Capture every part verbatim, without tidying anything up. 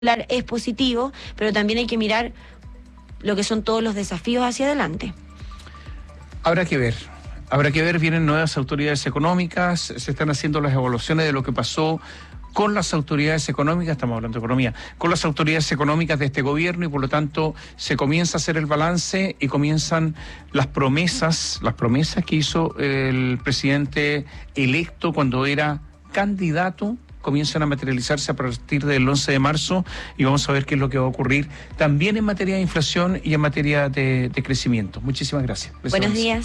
es positivo, pero también hay que mirar lo que son todos los desafíos hacia adelante. Habrá que ver, habrá que ver, vienen nuevas autoridades económicas, se están haciendo las evaluaciones de lo que pasó con las autoridades económicas, estamos hablando de economía, con las autoridades económicas de este gobierno y por lo tanto se comienza a hacer el balance y comienzan las promesas, las promesas que hizo el presidente electo cuando era candidato, comienzan a materializarse a partir del once de marzo y vamos a ver qué es lo que va a ocurrir también en materia de inflación y en materia de, de crecimiento. Muchísimas gracias. Buenos días.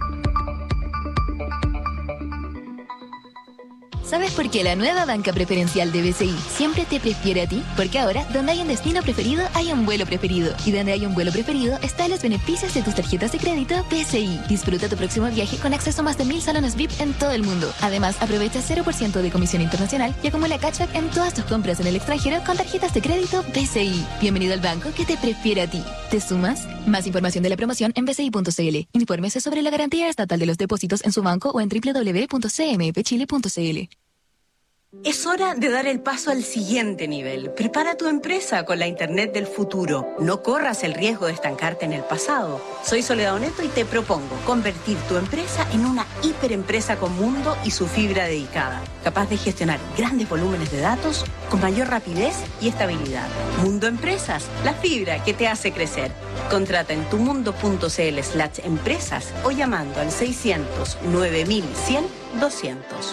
¿Sabes por qué la nueva banca preferencial de B C I siempre te prefiere a ti? Porque ahora, donde hay un destino preferido, hay un vuelo preferido. Y donde hay un vuelo preferido, están los beneficios de tus tarjetas de crédito B C I. Disfruta tu próximo viaje con acceso a más de mil salones V I P en todo el mundo. Además, aprovecha cero por ciento de comisión internacional y acumula cashback en todas tus compras en el extranjero con tarjetas de crédito B C I. Bienvenido al banco que te prefiere a ti. ¿Te sumas? Más información de la promoción en b c i punto c l. Infórmese sobre la garantía estatal de los depósitos en su banco o en w w w punto c m f chile punto c l. Es hora de dar el paso al siguiente nivel. Prepara tu empresa con la Internet del futuro. No corras el riesgo de estancarte en el pasado. Soy Soledad Oneto y te propongo convertir tu empresa en una hiperempresa con mundo y su fibra dedicada, capaz de gestionar grandes volúmenes de datos con mayor rapidez y estabilidad. Mundo Empresas, la fibra que te hace crecer. Contrata en tumundo.cl slash empresas o llamando al seiscientos nueve mil cien doscientos.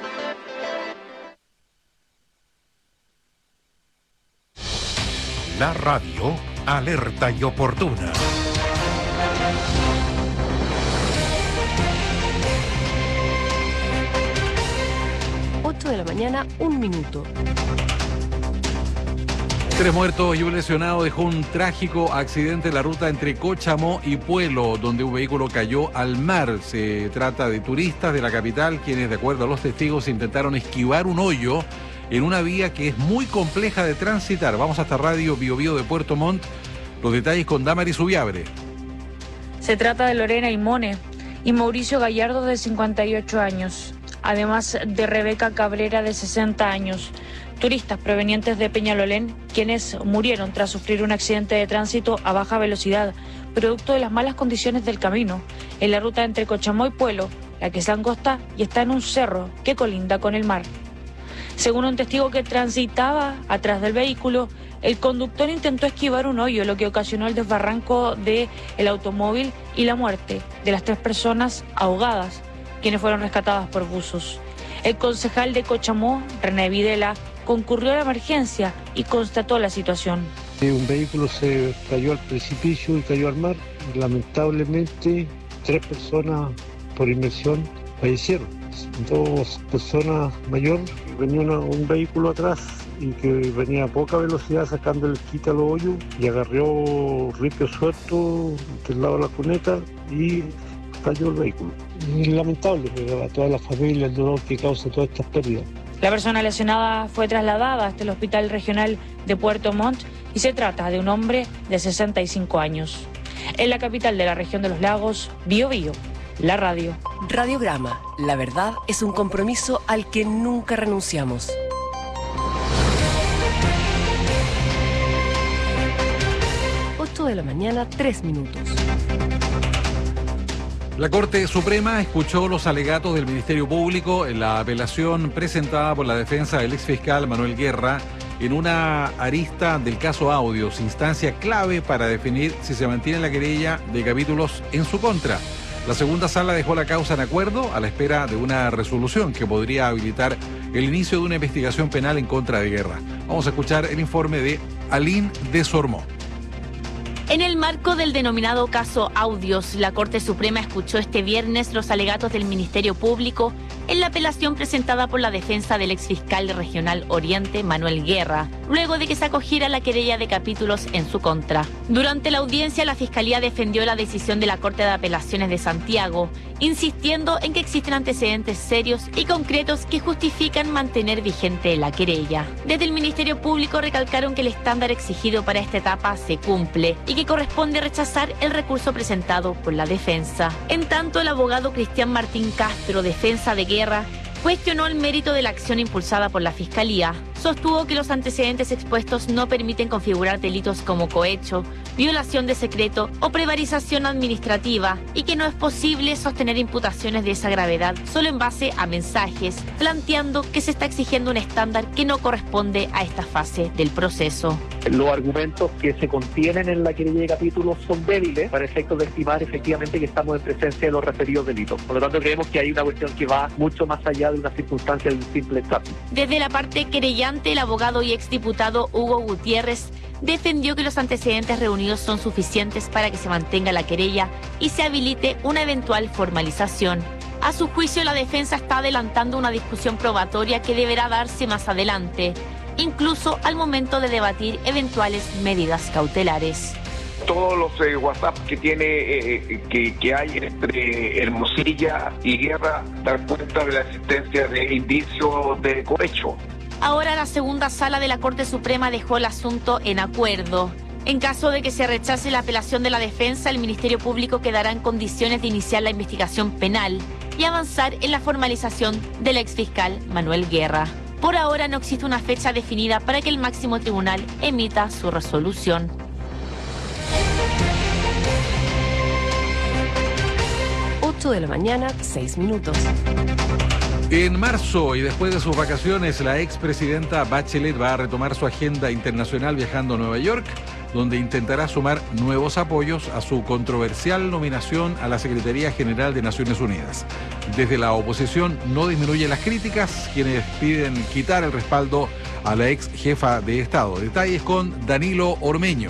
La radio alerta y oportuna. ocho de la mañana, un minuto. Tres muertos y un lesionado dejó un trágico accidente en la ruta entre Cochamó y Puelo, donde un vehículo cayó al mar. Se trata de turistas de la capital, quienes, de acuerdo a los testigos, intentaron esquivar un hoyo en una vía que es muy compleja de transitar. Vamos hasta Radio Bio Bio de Puerto Montt. Los detalles con Damaris Ubiabre. Se trata de Lorena Imone y Mauricio Gallardo, de cincuenta y ocho años, además de Rebeca Cabrera, de sesenta años, turistas provenientes de Peñalolén, quienes murieron tras sufrir un accidente de tránsito a baja velocidad, producto de las malas condiciones del camino, en la ruta entre Cochamó y Puelo, la que es angosta y está en un cerro que colinda con el mar. Según un testigo que transitaba atrás del vehículo, el conductor intentó esquivar un hoyo, lo que ocasionó el desbarranco del automóvil y la muerte de las tres personas ahogadas, quienes fueron rescatadas por buzos. El concejal de Cochamó, René Videla, concurrió a la emergencia y constató la situación. Un vehículo se cayó al precipicio y cayó al mar. Lamentablemente, tres personas por inmersión fallecieron. Dos personas mayores, venía una, un vehículo atrás y que venía a poca velocidad sacando el quita a los hoyos y agarró ripio suelto del lado de la cuneta y cayó el vehículo. Y lamentable, pero a toda la familia el dolor que causa todas estas pérdidas. La persona lesionada fue trasladada hasta el Hospital Regional de Puerto Montt y se trata de un hombre de sesenta y cinco años. En la capital de la región de los lagos, Bio Bio, la radio. Radiograma. La verdad es un compromiso al que nunca renunciamos. ocho de la mañana, tres minutos. La Corte Suprema escuchó los alegatos del Ministerio Público en la apelación presentada por la defensa del exfiscal Manuel Guerra en una arista del caso Audios, instancia clave para definir si se mantiene la querella de capítulos en su contra. La segunda sala dejó la causa en acuerdo a la espera de una resolución que podría habilitar el inicio de una investigación penal en contra de Guerra. Vamos a escuchar el informe de Aline Desormeaux. En el marco del denominado caso Audios, la Corte Suprema escuchó este viernes los alegatos del Ministerio Público en la apelación presentada por la defensa del exfiscal regional Oriente, Manuel Guerra, luego de que se acogiera la querella de capítulos en su contra. Durante la audiencia, la Fiscalía defendió la decisión de la Corte de Apelaciones de Santiago, insistiendo en que existen antecedentes serios y concretos que justifican mantener vigente la querella. Desde el Ministerio Público recalcaron que el estándar exigido para esta etapa se cumple y que corresponde rechazar el recurso presentado por la defensa. En tanto, el abogado Cristian Martín Castro, defensa de Guerra, cuestionó el mérito de la acción impulsada por la Fiscalía, sostuvo que los antecedentes expuestos no permiten configurar delitos como cohecho, violación de secreto o prevaricación administrativa y que no es posible sostener imputaciones de esa gravedad solo en base a mensajes, planteando que se está exigiendo un estándar que no corresponde a esta fase del proceso. Los argumentos que se contienen en la querella de capítulo son débiles para efectos de estimar efectivamente que estamos en presencia de los referidos delitos. Por lo tanto, creemos que hay una cuestión que va mucho más allá de una circunstancia de un simple estatus. Desde la parte querellante, el abogado y exdiputado Hugo Gutiérrez defendió que los antecedentes reunidos son suficientes para que se mantenga la querella y se habilite una eventual formalización. A su juicio, la defensa está adelantando una discusión probatoria que deberá darse más adelante, incluso al momento de debatir eventuales medidas cautelares. Todos los eh, WhatsApp que tiene eh, que, que hay entre Hermosilla y Guerra dan cuenta de la existencia de indicios de cohecho. Ahora la segunda sala de la Corte Suprema dejó el asunto en acuerdo. En caso de que se rechace la apelación de la defensa, el Ministerio Público quedará en condiciones de iniciar la investigación penal y avanzar en la formalización del exfiscal Manuel Guerra. Por ahora no existe una fecha definida para que el máximo tribunal emita su resolución. ocho de la mañana, seis minutos. En marzo y después de sus vacaciones, la expresidenta Bachelet va a retomar su agenda internacional viajando a Nueva York, donde intentará sumar nuevos apoyos a su controversial nominación a la Secretaría General de Naciones Unidas. Desde la oposición no disminuyen las críticas, quienes piden quitar el respaldo a la ex jefa de Estado. Detalles con Danilo Ormeño.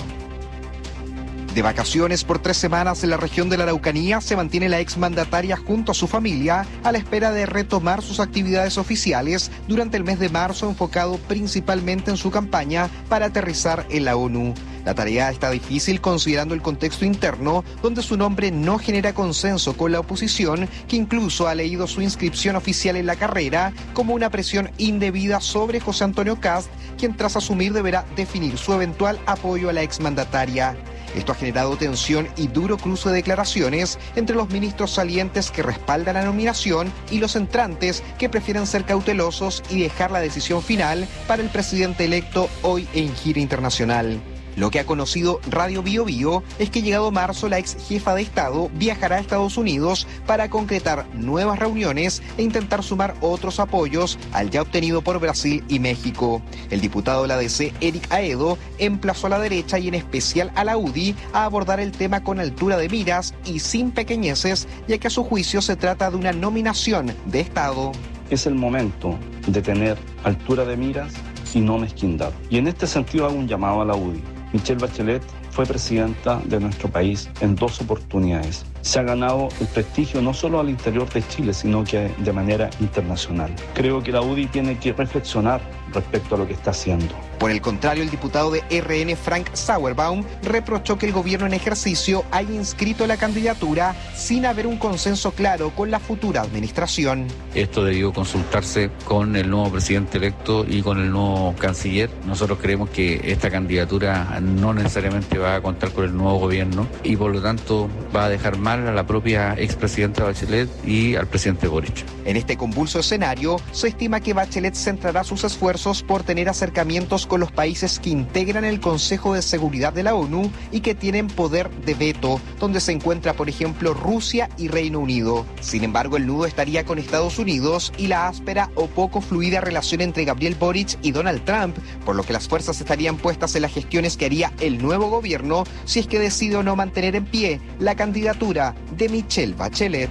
De vacaciones por tres semanas en la región de la Araucanía, se mantiene la exmandataria junto a su familia a la espera de retomar sus actividades oficiales durante el mes de marzo, enfocado principalmente en su campaña para aterrizar en la ONU. La tarea está difícil considerando el contexto interno, donde su nombre no genera consenso con la oposición, que incluso ha leído su inscripción oficial en la carrera como una presión indebida sobre José Antonio Kast, quien tras asumir deberá definir su eventual apoyo a la exmandataria. Esto ha generado tensión y duro cruce de declaraciones entre los ministros salientes que respaldan la nominación y los entrantes que prefieren ser cautelosos y dejar la decisión final para el presidente electo hoy en gira internacional. Lo que ha conocido Radio Bio Bio es que llegado marzo la ex jefa de Estado viajará a Estados Unidos para concretar nuevas reuniones e intentar sumar otros apoyos al ya obtenido por Brasil y México. El diputado de la A D C, Eric Aedo, emplazó a la derecha y en especial a la U D I a abordar el tema con altura de miras y sin pequeñeces, ya que a su juicio se trata de una nominación de Estado. Es el momento de tener altura de miras y no mezquindad. Y en este sentido hago un llamado a la U D I. Michelle Bachelet fue presidenta de nuestro país en dos oportunidades. Se ha ganado el prestigio no solo al interior de Chile, sino que de manera internacional. Creo que la U D I tiene que reflexionar respecto a lo que está haciendo. Por el contrario, el diputado de R N, Frank Sauerbaum, reprochó que el gobierno en ejercicio haya inscrito la candidatura sin haber un consenso claro con la futura administración. Esto debió consultarse con el nuevo presidente electo y con el nuevo canciller. Nosotros creemos que esta candidatura no necesariamente va a contar con el nuevo gobierno y por lo tanto va a dejar mal a la propia expresidenta Bachelet y al presidente Boric. En este convulso escenario, se estima que Bachelet centrará sus esfuerzos por tener acercamientos con los países que integran el Consejo de Seguridad de la ONU y que tienen poder de veto, donde se encuentra, por ejemplo, Rusia y Reino Unido. Sin embargo, el nudo estaría con Estados Unidos y la áspera o poco fluida relación entre Gabriel Boric y Donald Trump, por lo que las fuerzas estarían puestas en las gestiones que haría el nuevo gobierno si es que decide o no mantener en pie la candidatura de Michelle Bachelet.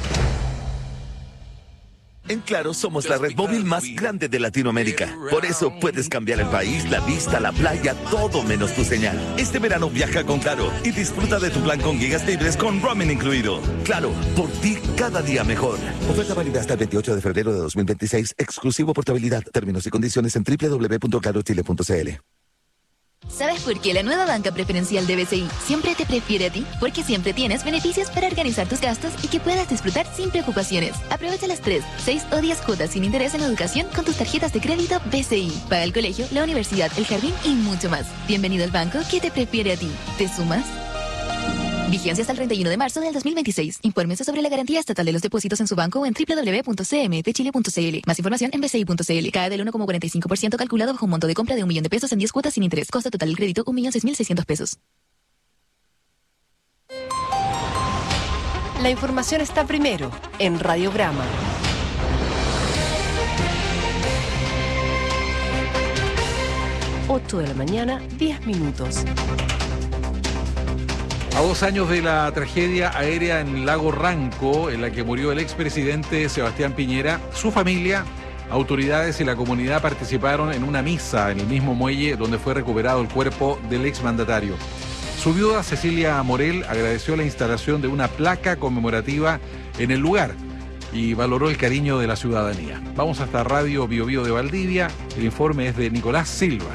En Claro somos la red móvil más grande de Latinoamérica. Por eso puedes cambiar el país, la vista, la playa, todo menos tu señal. Este verano viaja con Claro y disfruta de tu plan con gigas libres con roaming incluido. Claro, por ti cada día mejor. Oferta válida hasta el veintiocho de febrero de dos mil veintiséis. Exclusivo portabilidad. Términos y condiciones en doble u doble u doble u punto claro chile punto c l. ¿Sabes por qué la nueva banca preferencial de B C I siempre te prefiere a ti? Porque siempre tienes beneficios para organizar tus gastos y que puedas disfrutar sin preocupaciones. Aprovecha las tres, seis o diez cuotas sin interés en educación con tus tarjetas de crédito B C I. Paga el colegio, la universidad, el jardín y mucho más. Bienvenido al banco que te prefiere a ti. ¿Te sumas? Vigencia hasta el treinta y uno de marzo del dos mil veintiséis. Infórmese sobre la garantía estatal de los depósitos en su banco o en doble u doble u doble u punto c m t chile punto c l. Más información en b c i punto c l. Cae del uno coma cuarenta y cinco por ciento calculado bajo un monto de compra de un millón de pesos en diez cuotas sin interés. Costo total del crédito un millón seis mil seiscientos pesos. La información está primero en Radiograma. ocho de la mañana, diez minutos. A dos años de la tragedia aérea en Lago Ranco, en la que murió el expresidente Sebastián Piñera, su familia, autoridades y la comunidad participaron en una misa en el mismo muelle donde fue recuperado el cuerpo del exmandatario. Su viuda, Cecilia Morel, agradeció la instalación de una placa conmemorativa en el lugar y valoró el cariño de la ciudadanía. Vamos hasta Radio Bio Bio de Valdivia. El informe es de Nicolás Silva.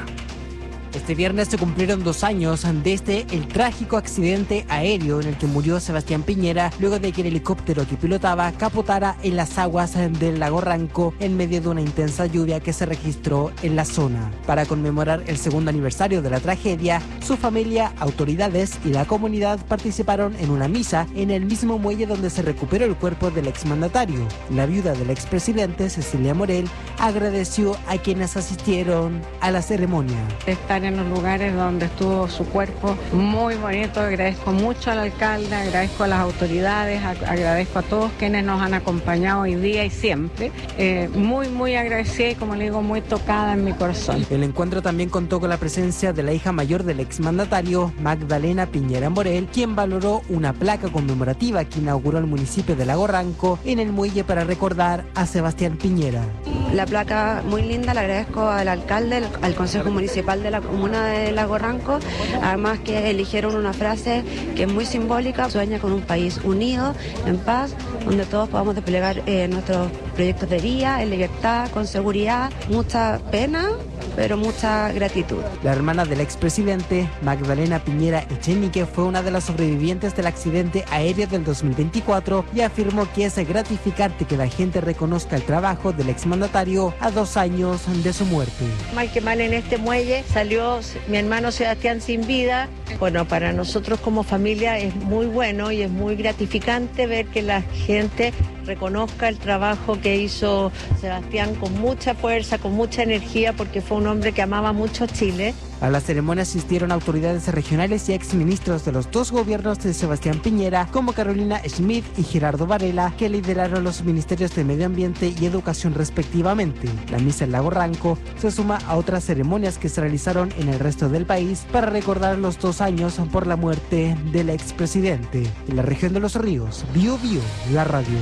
Este viernes se cumplieron dos años desde el trágico accidente aéreo en el que murió Sebastián Piñera luego de que el helicóptero que pilotaba capotara en las aguas del lago Ranco en medio de una intensa lluvia que se registró en la zona. Para conmemorar el segundo aniversario de la tragedia, su familia, autoridades y la comunidad participaron en una misa en el mismo muelle donde se recuperó el cuerpo del exmandatario. La viuda del expresidente, Cecilia Morel, agradeció a quienes asistieron a la ceremonia. Estar en los lugares donde estuvo su cuerpo, muy bonito. Agradezco mucho al alcalde, agradezco a las autoridades, agradezco a todos quienes nos han acompañado hoy día y siempre. Eh, muy, muy agradecida y, como le digo, muy tocada en mi corazón. El encuentro también contó con la presencia de la hija mayor del exmandatario, Magdalena Piñera Morel, quien valoró una placa conmemorativa que inauguró el municipio de Lago Ranco en el muelle para recordar a Sebastián Piñera. La placa muy linda, le agradezco al alcalde, al Consejo Municipal de la Comuna de Lago Ranco, además que eligieron una frase que es muy simbólica: sueña con un país unido, en paz, donde todos podamos desplegar eh, nuestros proyectos de vida, en libertad, con seguridad. Mucha pena, pero mucha gratitud. La hermana del expresidente, Magdalena Piñera Echenique, fue una de las sobrevivientes del accidente aéreo del dos mil veinticuatro y afirmó que es gratificante que la gente reconozca el trabajo del exmandatario a dos años de su muerte. Mal que mal, en este muelle salió mi hermano Sebastián sin vida. Bueno, para nosotros como familia es muy bueno y es muy gratificante ver que la gente reconozca el trabajo que hizo Sebastián con mucha fuerza, con mucha energía, porque fue un hombre que amaba mucho Chile. A la ceremonia asistieron autoridades regionales y exministros de los dos gobiernos de Sebastián Piñera, como Carolina Schmidt y Gerardo Varela, que lideraron los ministerios de Medio Ambiente y Educación respectivamente. La misa en Lago Ranco se suma a otras ceremonias que se realizaron en el resto del país para recordar los dos años por la muerte del expresidente. En la región de Los Ríos, Bio Bio, la radio.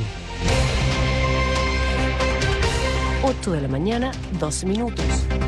ocho de la mañana, doce minutos.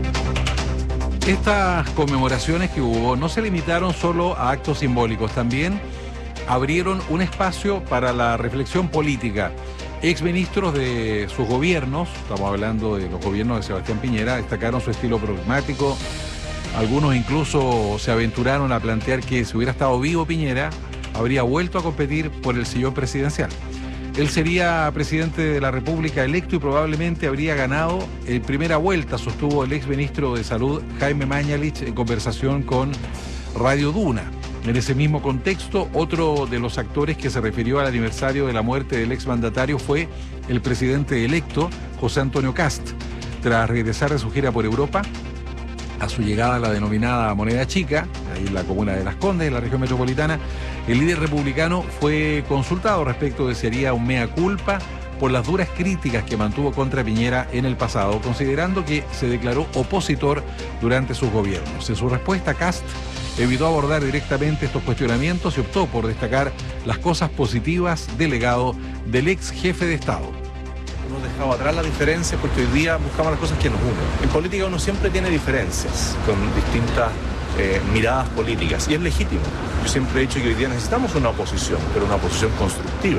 Estas conmemoraciones que hubo no se limitaron solo a actos simbólicos, también abrieron un espacio para la reflexión política. Exministros de sus gobiernos, estamos hablando de los gobiernos de Sebastián Piñera, destacaron su estilo programático. Algunos incluso se aventuraron a plantear que si hubiera estado vivo Piñera, habría vuelto a competir por el sillón presidencial. Él sería presidente de la República electo y probablemente habría ganado en primera vuelta, sostuvo el exministro de Salud Jaime Mañalich en conversación con Radio Duna. En ese mismo contexto, otro de los actores que se refirió al aniversario de la muerte del exmandatario fue el presidente electo José Antonio Kast. Tras regresar de su gira por Europa, a su llegada a la denominada Moneda Chica, ahí en la comuna de Las Condes, en la región metropolitana, el líder republicano fue consultado respecto de si haría un mea culpa por las duras críticas que mantuvo contra Piñera en el pasado, considerando que se declaró opositor durante sus gobiernos. En su respuesta, Kast evitó abordar directamente estos cuestionamientos y optó por destacar las cosas positivas del legado del ex jefe de Estado. Hemos dejado atrás las diferencias porque hoy día buscamos las cosas que nos unen. En política uno siempre tiene diferencias con distintas eh, miradas políticas y es legítimo. Yo siempre he dicho que hoy día necesitamos una oposición, pero una oposición constructiva.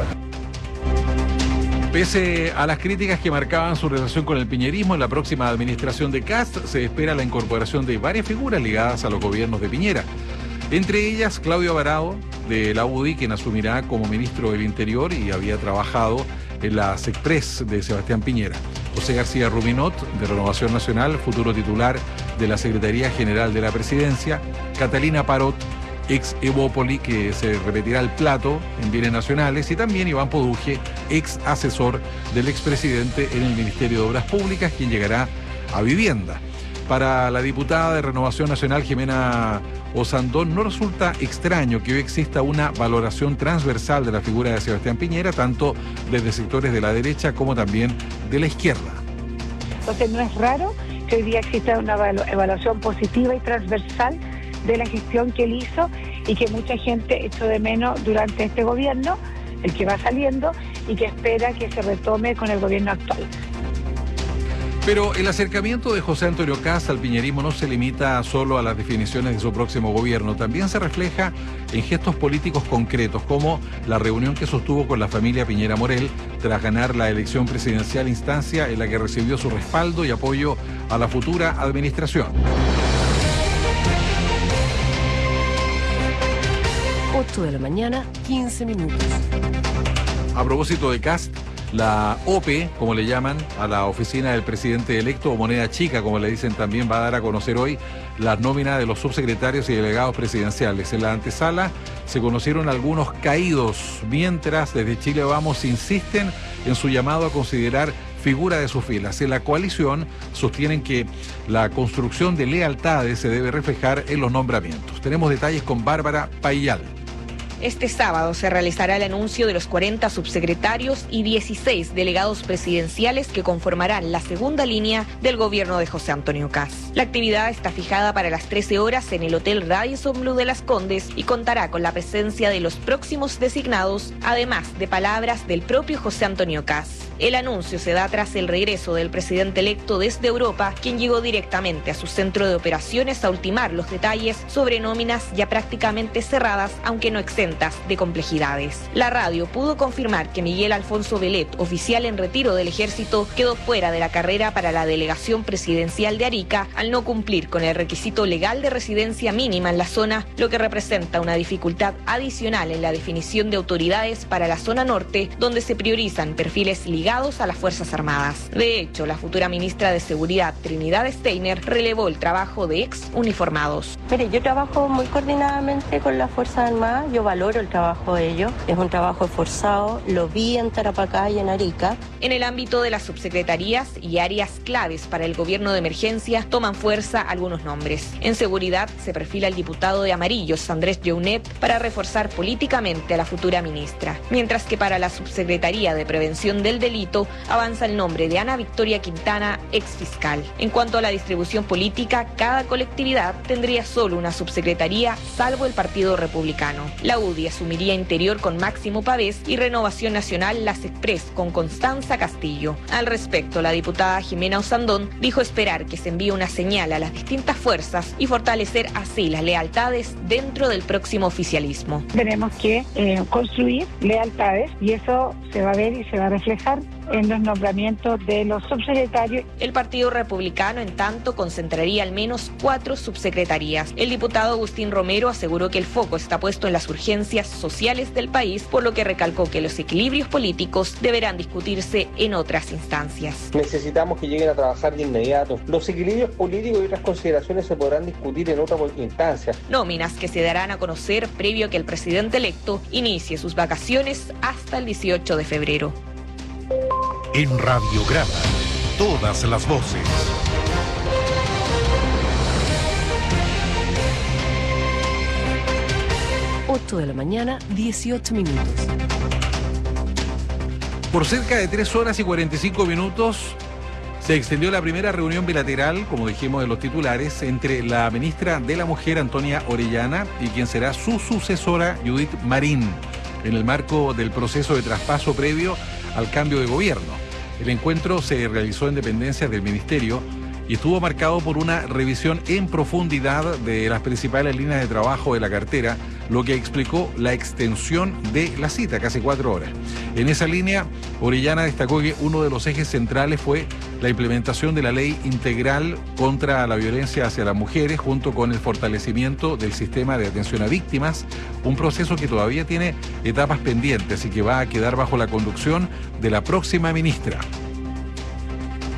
Pese a las críticas que marcaban su relación con el piñerismo, en la próxima administración de Kast se espera la incorporación de varias figuras ligadas a los gobiernos de Piñera. Entre ellas, Claudio Alvarado, de la U D I, quien asumirá como ministro del Interior y había trabajado en la SECPRES de Sebastián Piñera. José García Rubinot, de Renovación Nacional, futuro titular de la Secretaría General de la Presidencia. Catalina Parot, ex Evópoli, que se repetirá el plato en bienes nacionales, y también Iván Poduje, ex asesor del expresidente en el Ministerio de Obras Públicas, quien llegará a vivienda. Para la diputada de Renovación Nacional, Jimena Osandón, no resulta extraño que hoy exista una valoración transversal de la figura de Sebastián Piñera, tanto desde sectores de la derecha como también de la izquierda. Entonces no es raro que hoy día exista una evaluación positiva y transversal de la gestión que él hizo y que mucha gente echó de menos durante este gobierno, el que va saliendo, y que espera que se retome con el gobierno actual. Pero el acercamiento de José Antonio Kast al piñerismo no se limita solo a las definiciones de su próximo gobierno, también se refleja en gestos políticos concretos, como la reunión que sostuvo con la familia Piñera Morel tras ganar la elección presidencial, instancia en la que recibió su respaldo y apoyo a la futura administración. ocho de la mañana, quince minutos. A propósito de Kast, la O P E, como le llaman, a la oficina del presidente electo, o moneda chica, como le dicen también, va a dar a conocer hoy las nóminas de los subsecretarios y delegados presidenciales. En la antesala se conocieron algunos caídos, mientras desde Chile Vamos insisten en su llamado a considerar figura de sus filas. En la coalición sostienen que la construcción de lealtades se debe reflejar en los nombramientos. Tenemos detalles con Bárbara Paillal. Este sábado se realizará el anuncio de los cuarenta subsecretarios y dieciséis delegados presidenciales que conformarán la segunda línea del gobierno de José Antonio Kast. La actividad está fijada para las trece horas en el Hotel Radisson Blu de Las Condes y contará con la presencia de los próximos designados, además de palabras del propio José Antonio Kast. El anuncio se da tras el regreso del presidente electo desde Europa, quien llegó directamente a su centro de operaciones a ultimar los detalles sobre nóminas ya prácticamente cerradas, aunque no exentas de complejidades. La radio pudo confirmar que Miguel Alfonso Velet, oficial en retiro del ejército, quedó fuera de la carrera para la delegación presidencial de Arica al no cumplir con el requisito legal de residencia mínima en la zona, lo que representa una dificultad adicional en la definición de autoridades para la zona norte, donde se priorizan perfiles ligados a las Fuerzas Armadas. De hecho, la futura ministra de Seguridad, Trinidad Steiner, relevó el trabajo de ex uniformados. Mire, yo trabajo muy coordinadamente con las Fuerzas Armadas, yo valoro el trabajo de ellos, es un trabajo esforzado, lo vi en Tarapacá y en Arica. En el ámbito de las subsecretarías y áreas claves para el gobierno de emergencia toman fuerza algunos nombres. En seguridad se perfila el diputado de Amarillos, Andrés Younet, para reforzar políticamente a la futura ministra, mientras que para la subsecretaría de Prevención del Delito avanza el nombre de Ana Victoria Quintana, ex fiscal. En cuanto a la distribución política, cada colectividad tendría solo una subsecretaría, salvo el Partido Republicano. La U D I asumiría Interior con Máximo Pavés y Renovación Nacional Las Express con Constanza Castillo. Al respecto, la diputada Jimena Osandón dijo esperar que se envíe una señal a las distintas fuerzas y fortalecer así las lealtades dentro del próximo oficialismo. Tenemos que eh, construir lealtades y eso se va a ver y se va a reflejar en los nombramientos de los subsecretarios. El Partido Republicano, en tanto, concentraría al menos cuatro subsecretarías. El diputado Agustín Romero aseguró que el foco está puesto en las urgencias sociales del país, por lo que recalcó que los equilibrios políticos deberán discutirse en otras instancias. Necesitamos que lleguen a trabajar de inmediato. Los equilibrios políticos y otras consideraciones se podrán discutir en otra instancia. Nóminas que se darán a conocer previo a que el presidente electo inicie sus vacaciones hasta el dieciocho de febrero. En Radiograma, todas las voces. ocho de la mañana, dieciocho minutos. Por cerca de tres horas y cuarenta y cinco minutos se extendió la primera reunión bilateral, como dijimos en los titulares, entre la ministra de la Mujer, Antonia Orellana, y quien será su sucesora, Judith Marín, en el marco del proceso de traspaso previo al cambio de gobierno. El encuentro se realizó en dependencias del ministerio y estuvo marcado por una revisión en profundidad de las principales líneas de trabajo de la cartera, lo que explicó la extensión de la cita, casi cuatro horas. En esa línea, Orellana destacó que uno de los ejes centrales fue la implementación de la ley integral contra la violencia hacia las mujeres, junto con el fortalecimiento del sistema de atención a víctimas, un proceso que todavía tiene etapas pendientes y que va a quedar bajo la conducción de la próxima ministra.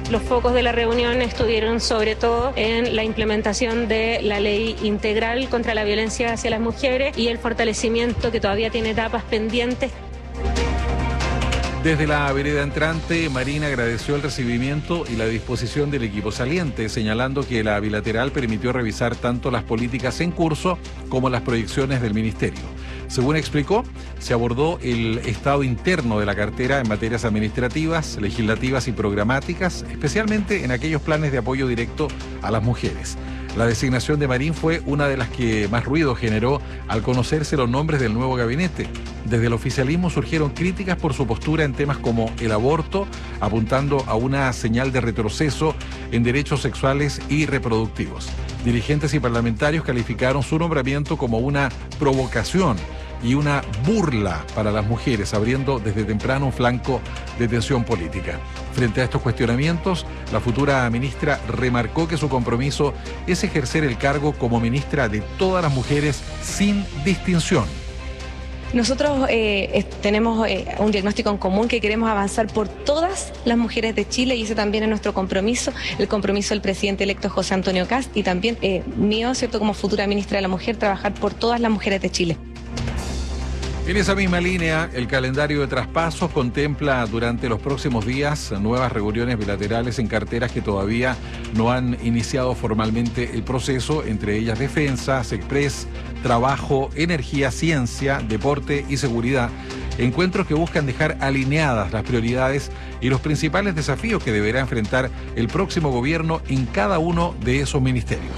Los focos de la reunión estuvieron sobre todo en la implementación de la ley integral contra la violencia hacia las mujeres y el fortalecimiento que todavía tiene etapas pendientes. Desde la vereda entrante, Marín agradeció el recibimiento y la disposición del equipo saliente, señalando que la bilateral permitió revisar tanto las políticas en curso como las proyecciones del ministerio. Según explicó, se abordó el estado interno de la cartera en materias administrativas, legislativas y programáticas, especialmente en aquellos planes de apoyo directo a las mujeres. La designación de Marín fue una de las que más ruido generó al conocerse los nombres del nuevo gabinete. Desde el oficialismo surgieron críticas por su postura en temas como el aborto, apuntando a una señal de retroceso en derechos sexuales y reproductivos. Dirigentes y parlamentarios calificaron su nombramiento como una provocación y una burla para las mujeres, abriendo desde temprano un flanco de tensión política. Frente a estos cuestionamientos, la futura ministra remarcó que su compromiso es ejercer el cargo como ministra de todas las mujeres sin distinción. Nosotros eh, tenemos eh, un diagnóstico en común que queremos avanzar por todas las mujeres de Chile y ese también es nuestro compromiso, el compromiso del presidente electo José Antonio Kast y también eh, mío, ¿cierto?, como futura ministra de la Mujer, trabajar por todas las mujeres de Chile. En esa misma línea, el calendario de traspasos contempla durante los próximos días nuevas reuniones bilaterales en carteras que todavía no han iniciado formalmente el proceso, entre ellas Defensa, SECPRES, Trabajo, Energía, Ciencia, Deporte y Seguridad. Encuentros que buscan dejar alineadas las prioridades y los principales desafíos que deberá enfrentar el próximo gobierno en cada uno de esos ministerios.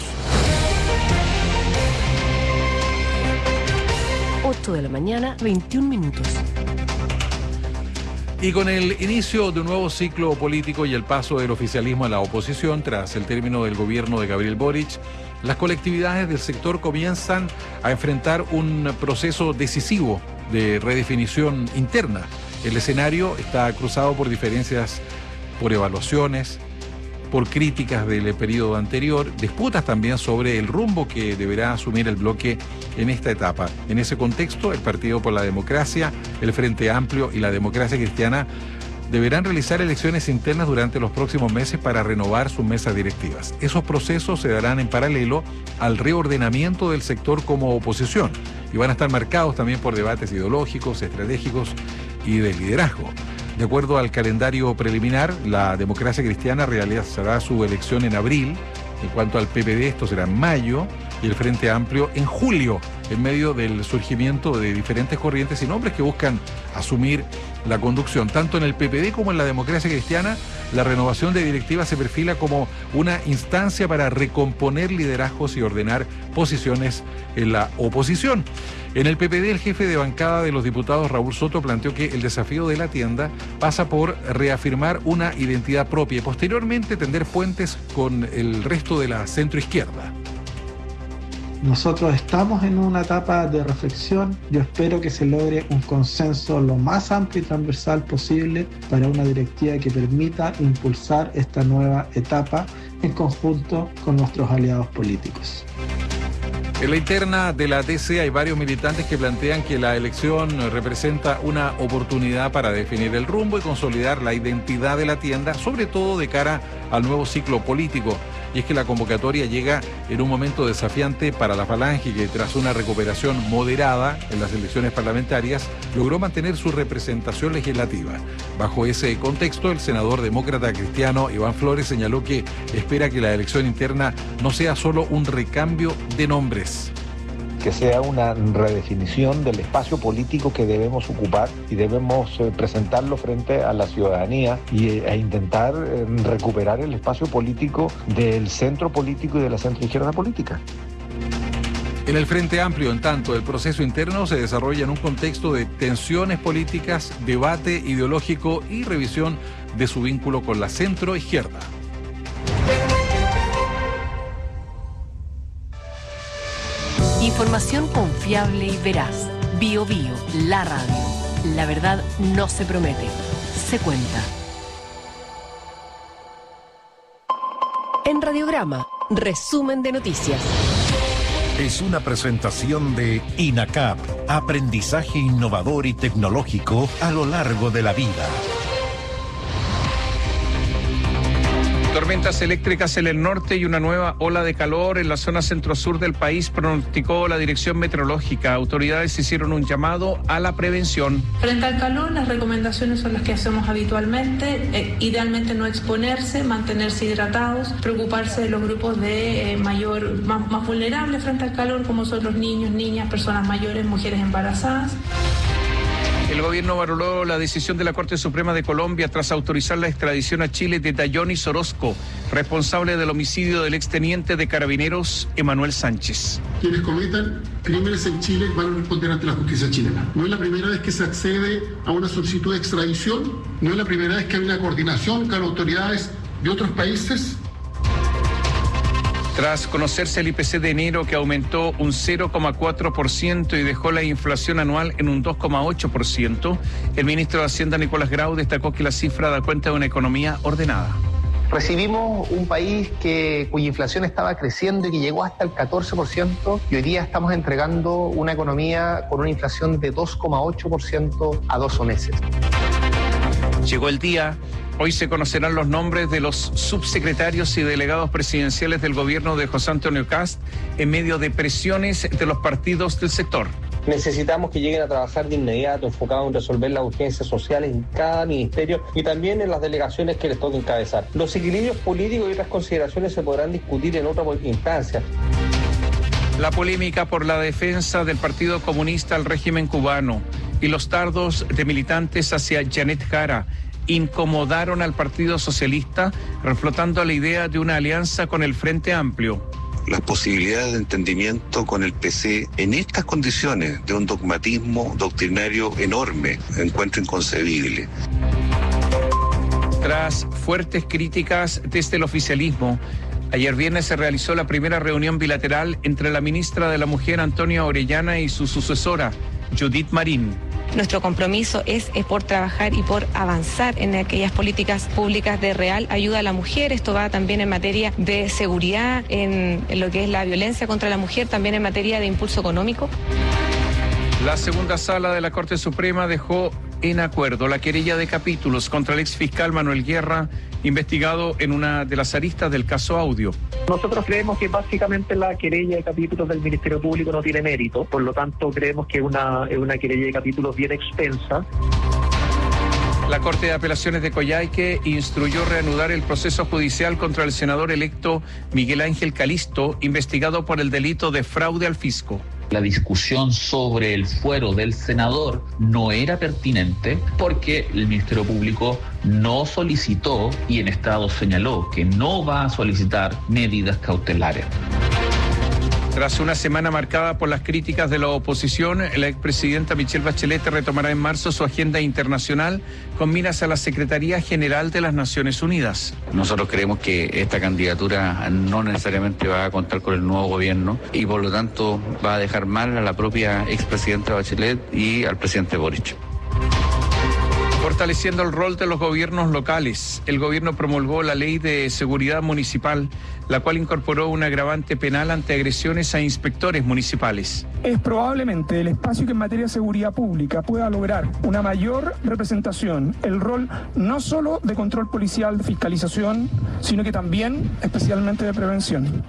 ocho de la mañana, veintiún minutos. Y con el inicio de un nuevo ciclo político y el paso del oficialismo a la oposición tras el término del gobierno de Gabriel Boric, las colectividades del sector comienzan a enfrentar un proceso decisivo de redefinición interna. El escenario está cruzado por diferencias, por evaluaciones, por críticas del periodo anterior, disputas también sobre el rumbo que deberá asumir el bloque en esta etapa. En ese contexto, el Partido por la Democracia, el Frente Amplio y la Democracia Cristiana deberán realizar elecciones internas durante los próximos meses para renovar sus mesas directivas. Esos procesos se darán en paralelo al reordenamiento del sector como oposición y van a estar marcados también por debates ideológicos, estratégicos y de liderazgo. De acuerdo al calendario preliminar, la Democracia Cristiana realizará su elección en abril. En cuanto al P P D, esto será en mayo, y el Frente Amplio en julio, en medio del surgimiento de diferentes corrientes y nombres que buscan asumir la conducción. Tanto en el P P D como en la Democracia Cristiana, la renovación de directivas se perfila como una instancia para recomponer liderazgos y ordenar posiciones en la oposición. En el P P D, el jefe de bancada de los diputados, Raúl Soto, planteó que el desafío de la tienda pasa por reafirmar una identidad propia y posteriormente tender puentes con el resto de la centroizquierda. Nosotros estamos en una etapa de reflexión. Yo espero que se logre un consenso lo más amplio y transversal posible para una directiva que permita impulsar esta nueva etapa en conjunto con nuestros aliados políticos. En la interna de la D C hay varios militantes que plantean que la elección representa una oportunidad para definir el rumbo y consolidar la identidad de la tienda, sobre todo de cara al nuevo ciclo político. Y es que la convocatoria llega en un momento desafiante para la Falange, que tras una recuperación moderada en las elecciones parlamentarias, logró mantener su representación legislativa. Bajo ese contexto, el senador demócrata cristiano Iván Flores señaló que espera que la elección interna no sea solo un recambio de nombres. Que sea una redefinición del espacio político que debemos ocupar y debemos eh, presentarlo frente a la ciudadanía y, eh, e intentar eh, recuperar el espacio político del centro político y de la centroizquierda política. En el Frente Amplio, en tanto, el proceso interno se desarrolla en un contexto de tensiones políticas, debate ideológico y revisión de su vínculo con la centroizquierda. Información confiable y veraz. Bio Bio, la radio. La verdad no se promete, se cuenta. En Radiograma, resumen de noticias. Es una presentación de INACAP, aprendizaje innovador y tecnológico a lo largo de la vida. Tormentas eléctricas en el norte y una nueva ola de calor en la zona centro-sur del país, pronosticó la Dirección Meteorológica. Autoridades hicieron un llamado a la prevención. Frente al calor, las recomendaciones son las que hacemos habitualmente. Eh, idealmente no exponerse, mantenerse hidratados, preocuparse de los grupos de eh, mayor, más, más vulnerables frente al calor, como son los niños, niñas, personas mayores, mujeres embarazadas. El gobierno valoró la decisión de la Corte Suprema de Colombia tras autorizar la extradición a Chile de Dayonis Orozco, responsable del homicidio del exteniente de Carabineros Emanuel Sánchez. Quienes cometan crímenes en Chile van a responder ante la justicia chilena. No es la primera vez que se accede a una solicitud de extradición, no es la primera vez que hay una coordinación con autoridades de otros países. Tras conocerse el I P C de enero, que aumentó un cero coma cuatro por ciento y dejó la inflación anual en un dos coma ocho por ciento, el ministro de Hacienda, Nicolás Grau, destacó que la cifra da cuenta de una economía ordenada. Recibimos un país que, cuya inflación estaba creciendo y que llegó hasta el catorce por ciento, y hoy día estamos entregando una economía con una inflación de dos coma ocho por ciento a doce meses. Llegó el día. Hoy se conocerán los nombres de los subsecretarios y delegados presidenciales del gobierno de José Antonio Kast en medio de presiones de los partidos del sector. Necesitamos que lleguen a trabajar de inmediato, enfocados en resolver las urgencias sociales en cada ministerio y también en las delegaciones que les toca encabezar. Los equilibrios políticos y otras consideraciones se podrán discutir en otra instancia. La polémica por la defensa del Partido Comunista al régimen cubano y los dardos de militantes hacia Janet Jara incomodaron al Partido Socialista, reflotando la idea de una alianza con el Frente Amplio. Las posibilidades de entendimiento con el P C en estas condiciones de un dogmatismo doctrinario enorme, encuentro inconcebible. Tras fuertes críticas desde el oficialismo, ayer viernes se realizó la primera reunión bilateral entre la ministra de la Mujer, Antonia Orellana, y su sucesora, Judith Marín. Nuestro compromiso es, es por trabajar y por avanzar en aquellas políticas públicas de real ayuda a la mujer. Esto va también en materia de seguridad, en, en lo que es la violencia contra la mujer, también en materia de impulso económico. La segunda sala de la Corte Suprema dejó en acuerdo la querella de capítulos contra el exfiscal Manuel Guerra, investigado en una de las aristas del caso Audio. Nosotros creemos que básicamente la querella de capítulos del Ministerio Público no tiene mérito, por lo tanto creemos que es una, es una querella de capítulos bien extensa. La Corte de Apelaciones de Coyhaique instruyó reanudar el proceso judicial contra el senador electo Miguel Ángel Calisto, investigado por el delito de fraude al fisco. La discusión sobre el fuero del senador no era pertinente porque el Ministerio Público no solicitó y en estado señaló que no va a solicitar medidas cautelares. Tras una semana marcada por las críticas de la oposición, la expresidenta Michelle Bachelet retomará en marzo su agenda internacional con miras a la Secretaría General de las Naciones Unidas. Nosotros creemos que esta candidatura no necesariamente va a contar con el nuevo gobierno y por lo tanto va a dejar mal a la propia expresidenta Bachelet y al presidente Boric. Fortaleciendo el rol de los gobiernos locales, el gobierno promulgó la Ley de Seguridad Municipal, la cual incorporó un agravante penal ante agresiones a inspectores municipales. Es probablemente el espacio que en materia de seguridad pública pueda lograr una mayor representación, el rol no solo de control policial, de fiscalización, sino que también especialmente de prevención.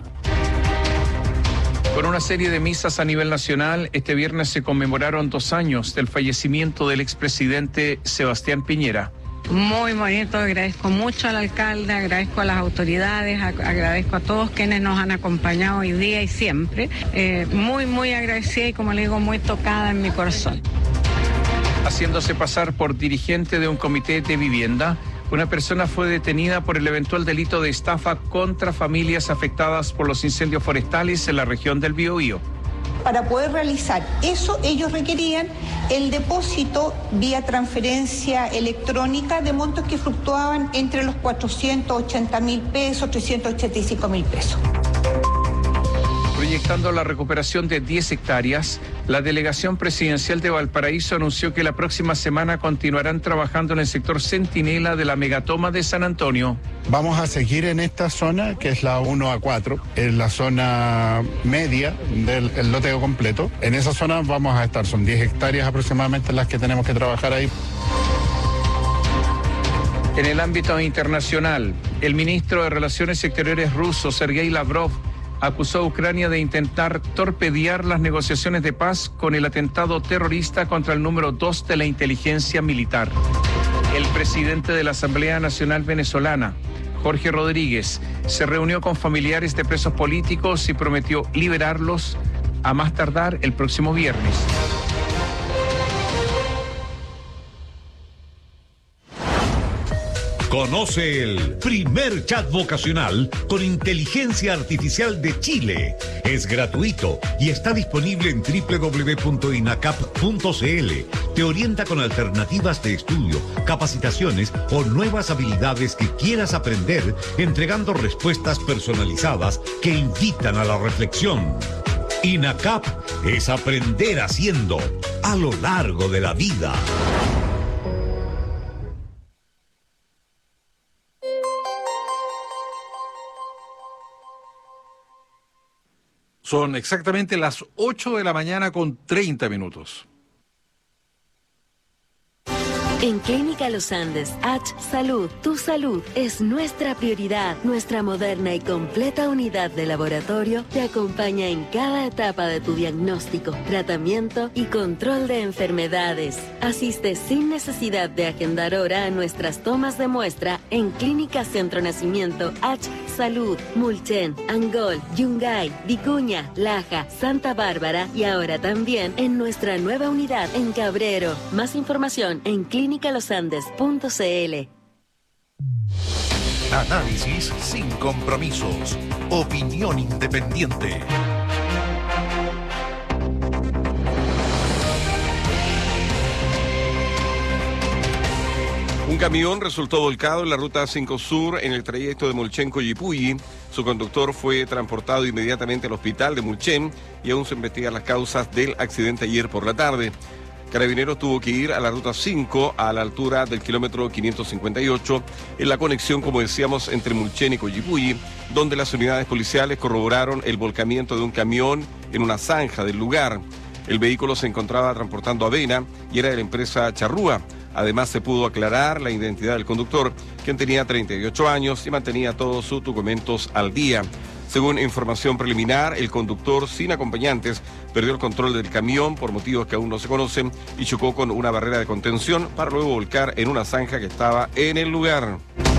Con una serie de misas a nivel nacional, este viernes se conmemoraron dos años del fallecimiento del expresidente Sebastián Piñera. Muy bonito, agradezco mucho al alcalde, agradezco a las autoridades, agradezco a todos quienes nos han acompañado hoy día y siempre. Eh, muy, muy agradecida y, como le digo, muy tocada en mi corazón. Haciéndose pasar por dirigente de un comité de vivienda, una persona fue detenida por el eventual delito de estafa contra familias afectadas por los incendios forestales en la región del Biobío. Para poder realizar eso, ellos requerían el depósito vía transferencia electrónica de montos que fluctuaban entre los cuatrocientos ochenta mil pesos, trescientos ochenta y cinco mil pesos. Proyectando la recuperación de diez hectáreas, la delegación presidencial de Valparaíso anunció que la próxima semana continuarán trabajando en el sector Centinela de la megatoma de San Antonio. Vamos a seguir en esta zona, que es la uno a cuatro, en la zona media del el loteo completo. En esa zona vamos a estar, son diez hectáreas aproximadamente las que tenemos que trabajar ahí. En el ámbito internacional, el ministro de Relaciones Exteriores ruso, Sergei Lavrov, acusó a Ucrania de intentar torpedear las negociaciones de paz con el atentado terrorista contra el número dos de la inteligencia militar. El presidente de la Asamblea Nacional Venezolana, Jorge Rodríguez, se reunió con familiares de presos políticos y prometió liberarlos a más tardar el próximo viernes. Conoce el primer chat vocacional con inteligencia artificial de Chile. Es gratuito y está disponible en doble u doble u doble u punto inacap punto c l. Te orienta con alternativas de estudio, capacitaciones o nuevas habilidades que quieras aprender, entregando respuestas personalizadas que invitan a la reflexión. INACAP es aprender haciendo a lo largo de la vida. Son exactamente las ocho de la mañana con treinta minutos. En Clínica Los Andes, H Salud, tu salud es nuestra prioridad. Nuestra moderna y completa unidad de laboratorio te acompaña en cada etapa de tu diagnóstico, tratamiento y control de enfermedades. Asiste sin necesidad de agendar hora a nuestras tomas de muestra en Clínica Centro Nacimiento H Salud, Mulchen, Angol, Yungay, Vicuña, Laja, Santa Bárbara y ahora también en nuestra nueva unidad en Cabrero. Más información en clínica los andes punto c l. Análisis sin compromisos. Opinión independiente. Un camión resultó volcado en la ruta cinco Sur en el trayecto de Mulchen-Coyipulli. Su conductor fue transportado inmediatamente al hospital de Mulchen y aún se investigan las causas del accidente ayer por la tarde. Carabineros tuvo que ir a la ruta cinco a la altura del kilómetro quinientos cincuenta y ocho en la conexión, como decíamos, entre Mulchen y Coyipulli, donde las unidades policiales corroboraron el volcamiento de un camión en una zanja del lugar. El vehículo se encontraba transportando avena y era de la empresa Charrúa. Además, se pudo aclarar la identidad del conductor, quien tenía treinta y ocho años y mantenía todos sus documentos al día. Según información preliminar, el conductor sin acompañantes perdió el control del camión por motivos que aún no se conocen y chocó con una barrera de contención para luego volcar en una zanja que estaba en el lugar.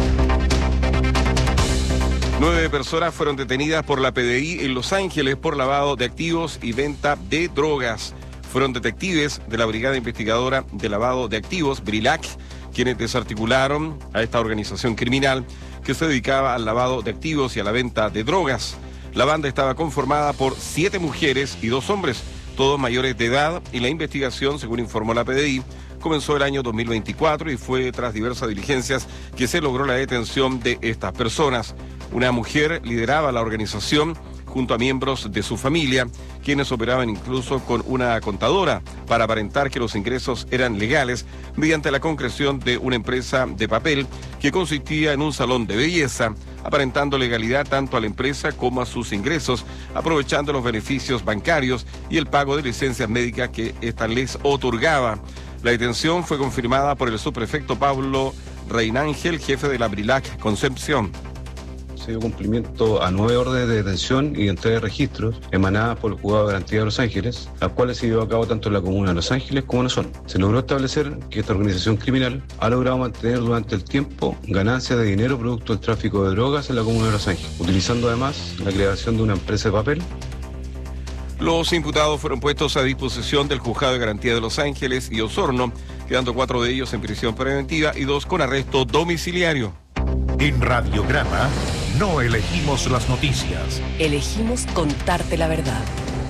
Nueve personas fueron detenidas por la P D I en Los Ángeles por lavado de activos y venta de drogas. Fueron detectives de la Brigada Investigadora de Lavado de Activos, BRILAC, quienes desarticularon a esta organización criminal que se dedicaba al lavado de activos y a la venta de drogas. La banda estaba conformada por siete mujeres y dos hombres, todos mayores de edad, y la investigación, según informó la P D I, comenzó el año dos mil veinticuatro y fue tras diversas diligencias que se logró la detención de estas personas. Una mujer lideraba la organización junto a miembros de su familia, quienes operaban incluso con una contadora para aparentar que los ingresos eran legales mediante la concreción de una empresa de papel que consistía en un salón de belleza, aparentando legalidad tanto a la empresa como a sus ingresos, aprovechando los beneficios bancarios y el pago de licencias médicas que ésta les otorgaba. La detención fue confirmada por el subprefecto Pablo Reinángel, jefe de la BRILAC Concepción. Se dio cumplimiento a nueve órdenes de detención y de entrega de registros emanadas por el Juzgado de Garantía de Los Ángeles, las cuales se llevó a cabo tanto en la comuna de Los Ángeles como en la zona. Se logró establecer que esta organización criminal ha logrado mantener durante el tiempo ganancias de dinero producto del tráfico de drogas en la comuna de Los Ángeles, utilizando además la creación de una empresa de papel. Los imputados fueron puestos a disposición del Juzgado de Garantía de Los Ángeles y Osorno, quedando cuatro de ellos en prisión preventiva y dos con arresto domiciliario. En Radiograma no elegimos las noticias. Elegimos contarte la verdad.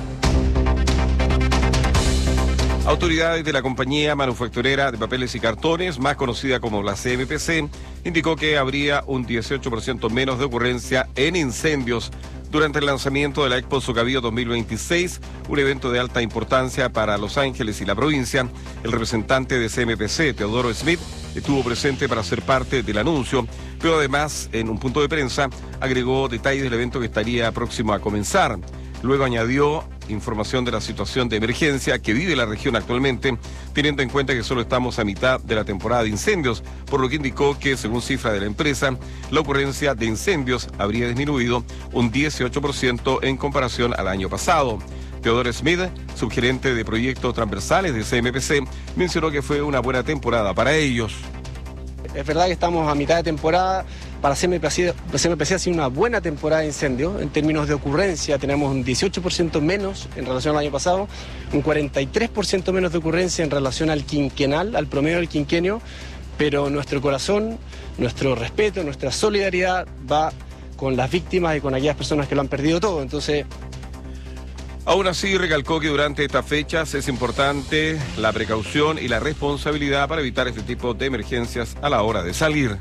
Autoridades de la compañía manufacturera de papeles y cartones, más conocida como la C M P C, indicó que habría un dieciocho por ciento menos de ocurrencia en incendios durante el lanzamiento de la Expo Socavío dos mil veintiséis, un evento de alta importancia para Los Ángeles y la provincia. El representante de C M P C, Teodoro Smith, estuvo presente para ser parte del anuncio, pero además, en un punto de prensa, agregó detalles del evento que estaría próximo a comenzar. Luego añadió información de la situación de emergencia que vive la región actualmente, teniendo en cuenta que solo estamos a mitad de la temporada de incendios, por lo que indicó que, según cifra de la empresa, la ocurrencia de incendios habría disminuido un dieciocho por ciento en comparación al año pasado. Teodoro Smith, subgerente de proyectos transversales de C M P C, mencionó que fue una buena temporada para ellos. Es verdad que estamos a mitad de temporada. Para C M P C, C M P C ha sido una buena temporada de incendio. En términos de ocurrencia tenemos un dieciocho por ciento menos en relación al año pasado, un cuarenta y tres por ciento menos de ocurrencia en relación al quinquenal, al promedio del quinquenio, pero nuestro corazón, nuestro respeto, nuestra solidaridad va con las víctimas y con aquellas personas que lo han perdido todo. Entonces, aún así, recalcó que durante estas fechas es importante la precaución y la responsabilidad para evitar este tipo de emergencias a la hora de salir.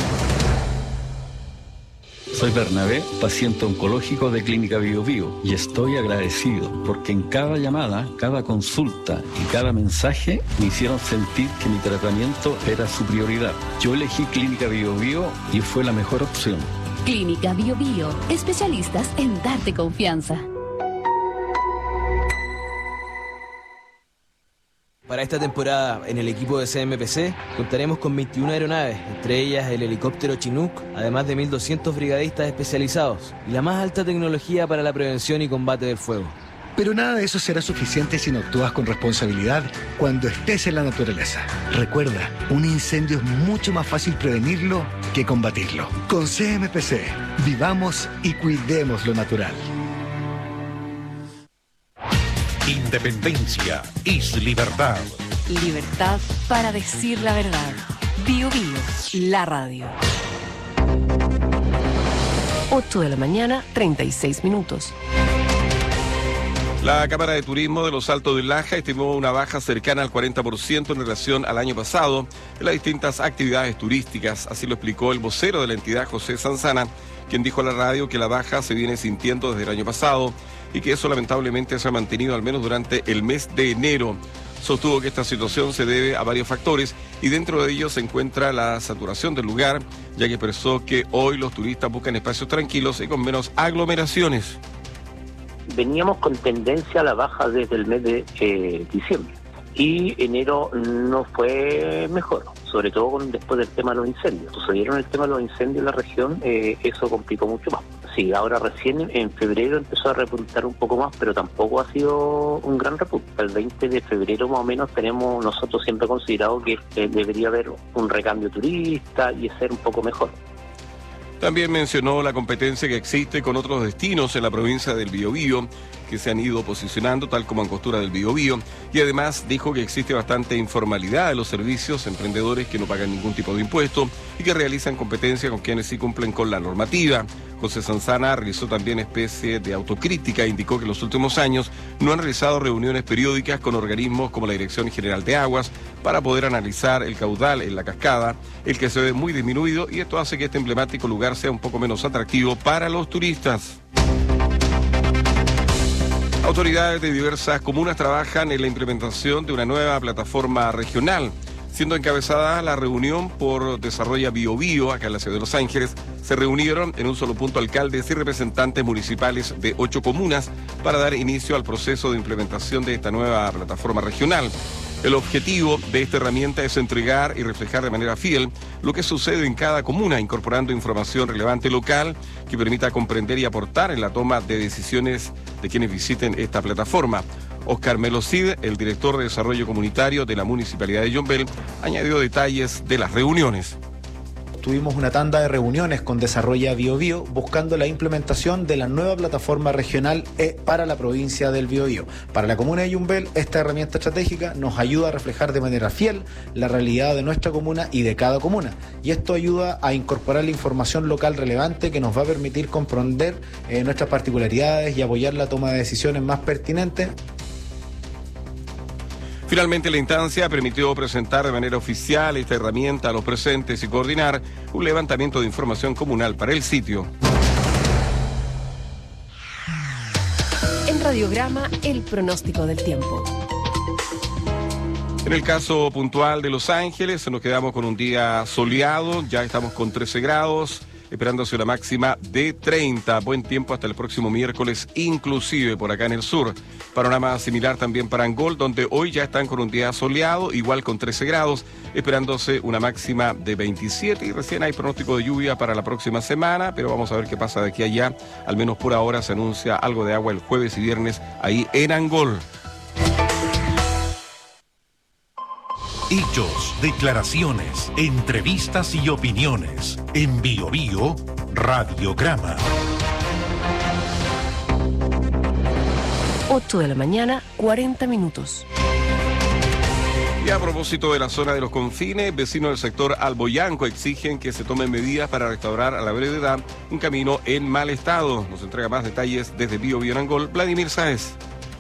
Soy Bernabé, paciente oncológico de Clínica Bio Bio, y estoy agradecido porque en cada llamada, cada consulta y cada mensaje me hicieron sentir que mi tratamiento era su prioridad. Yo elegí Clínica Bio Bio y fue la mejor opción. Clínica Bio Bio, especialistas en darte confianza. Para esta temporada, en el equipo de C M P C, contaremos con veintiuna aeronaves, entre ellas el helicóptero Chinook, además de mil doscientos brigadistas especializados y la más alta tecnología para la prevención y combate del fuego. Pero nada de eso será suficiente si no actúas con responsabilidad cuando estés en la naturaleza. Recuerda, un incendio es mucho más fácil prevenirlo que combatirlo. Con C M P C, vivamos y cuidemos lo natural. Independencia es libertad. Libertad para decir la verdad. Bio Bio, la radio. ocho de la mañana, treinta y seis minutos. La Cámara de Turismo de Los Altos de Laja estimó una baja cercana al cuarenta por ciento en relación al año pasado en las distintas actividades turísticas. Así lo explicó el vocero de la entidad, José Sanzana, quien dijo a la radio que la baja se viene sintiendo desde el año pasado y que eso lamentablemente se ha mantenido al menos durante el mes de enero. Sostuvo que esta situación se debe a varios factores y dentro de ellos se encuentra la saturación del lugar, ya que expresó que hoy los turistas buscan espacios tranquilos y con menos aglomeraciones. Veníamos con tendencia a la baja desde el mes de eh, diciembre y enero no fue mejor, sobre todo con, después del tema de los incendios. Sucedieron el tema de los incendios en la región, eh, eso complicó mucho más. Sí, ahora recién en febrero empezó a repuntar un poco más, pero tampoco ha sido un gran repunte. El veinte de febrero más o menos tenemos nosotros siempre considerado que eh, debería haber un recambio turista y ser un poco mejor. También mencionó la competencia que existe con otros destinos en la provincia del Biobío, que se han ido posicionando, tal como Angostura del Biobío, y además dijo que existe bastante informalidad de los servicios, emprendedores que no pagan ningún tipo de impuesto y que realizan competencia con quienes sí cumplen con la normativa. José Sanzana realizó también especie de autocrítica e indicó que en los últimos años no han realizado reuniones periódicas con organismos como la Dirección General de Aguas para poder analizar el caudal en la cascada, el que se ve muy disminuido, y esto hace que este emblemático lugar sea un poco menos atractivo para los turistas. Autoridades de diversas comunas trabajan en la implementación de una nueva plataforma regional. Siendo encabezada la reunión por Desarrolla Bio Bio, acá en la ciudad de Los Ángeles, se reunieron en un solo punto alcaldes y representantes municipales de ocho comunas para dar inicio al proceso de implementación de esta nueva plataforma regional. El objetivo de esta herramienta es entregar y reflejar de manera fiel lo que sucede en cada comuna, incorporando información relevante local que permita comprender y aportar en la toma de decisiones de quienes visiten esta plataforma. Oscar Melocid, el director de Desarrollo Comunitario de la Municipalidad de Yombell, añadió detalles de las reuniones. Tuvimos una tanda de reuniones con Desarrolla Bio Bio buscando la implementación de la nueva plataforma regional E para la provincia del Biobío. Para la comuna de Yombell, esta herramienta estratégica nos ayuda a reflejar de manera fiel la realidad de nuestra comuna y de cada comuna. Y esto ayuda a incorporar la información local relevante que nos va a permitir comprender eh, nuestras particularidades y apoyar la toma de decisiones más pertinentes. Finalmente, la instancia permitió presentar de manera oficial esta herramienta a los presentes y coordinar un levantamiento de información comunal para el sitio. En Radiograma, el pronóstico del tiempo. En el caso puntual de Los Ángeles, nos quedamos con un día soleado, ya estamos con trece grados. esperándose una máxima de treinta. Buen tiempo hasta el próximo miércoles, inclusive por acá en el sur. Panorama similar también para Angol, donde hoy ya están con un día soleado, igual con trece grados, esperándose una máxima de veintisiete, y recién hay pronóstico de lluvia para la próxima semana, pero vamos a ver qué pasa de aquí a allá. Al menos por ahora se anuncia algo de agua el jueves y viernes ahí en Angol. Hechos, declaraciones, entrevistas y opiniones. En Bio Bio, Radiograma. ocho de la mañana, cuarenta minutos. Y a propósito de la zona de los confines, vecinos del sector Alboyanco exigen que se tomen medidas para restaurar a la brevedad un camino en mal estado. Nos entrega más detalles desde Bio Bio en Angol, Vladimir Sáez.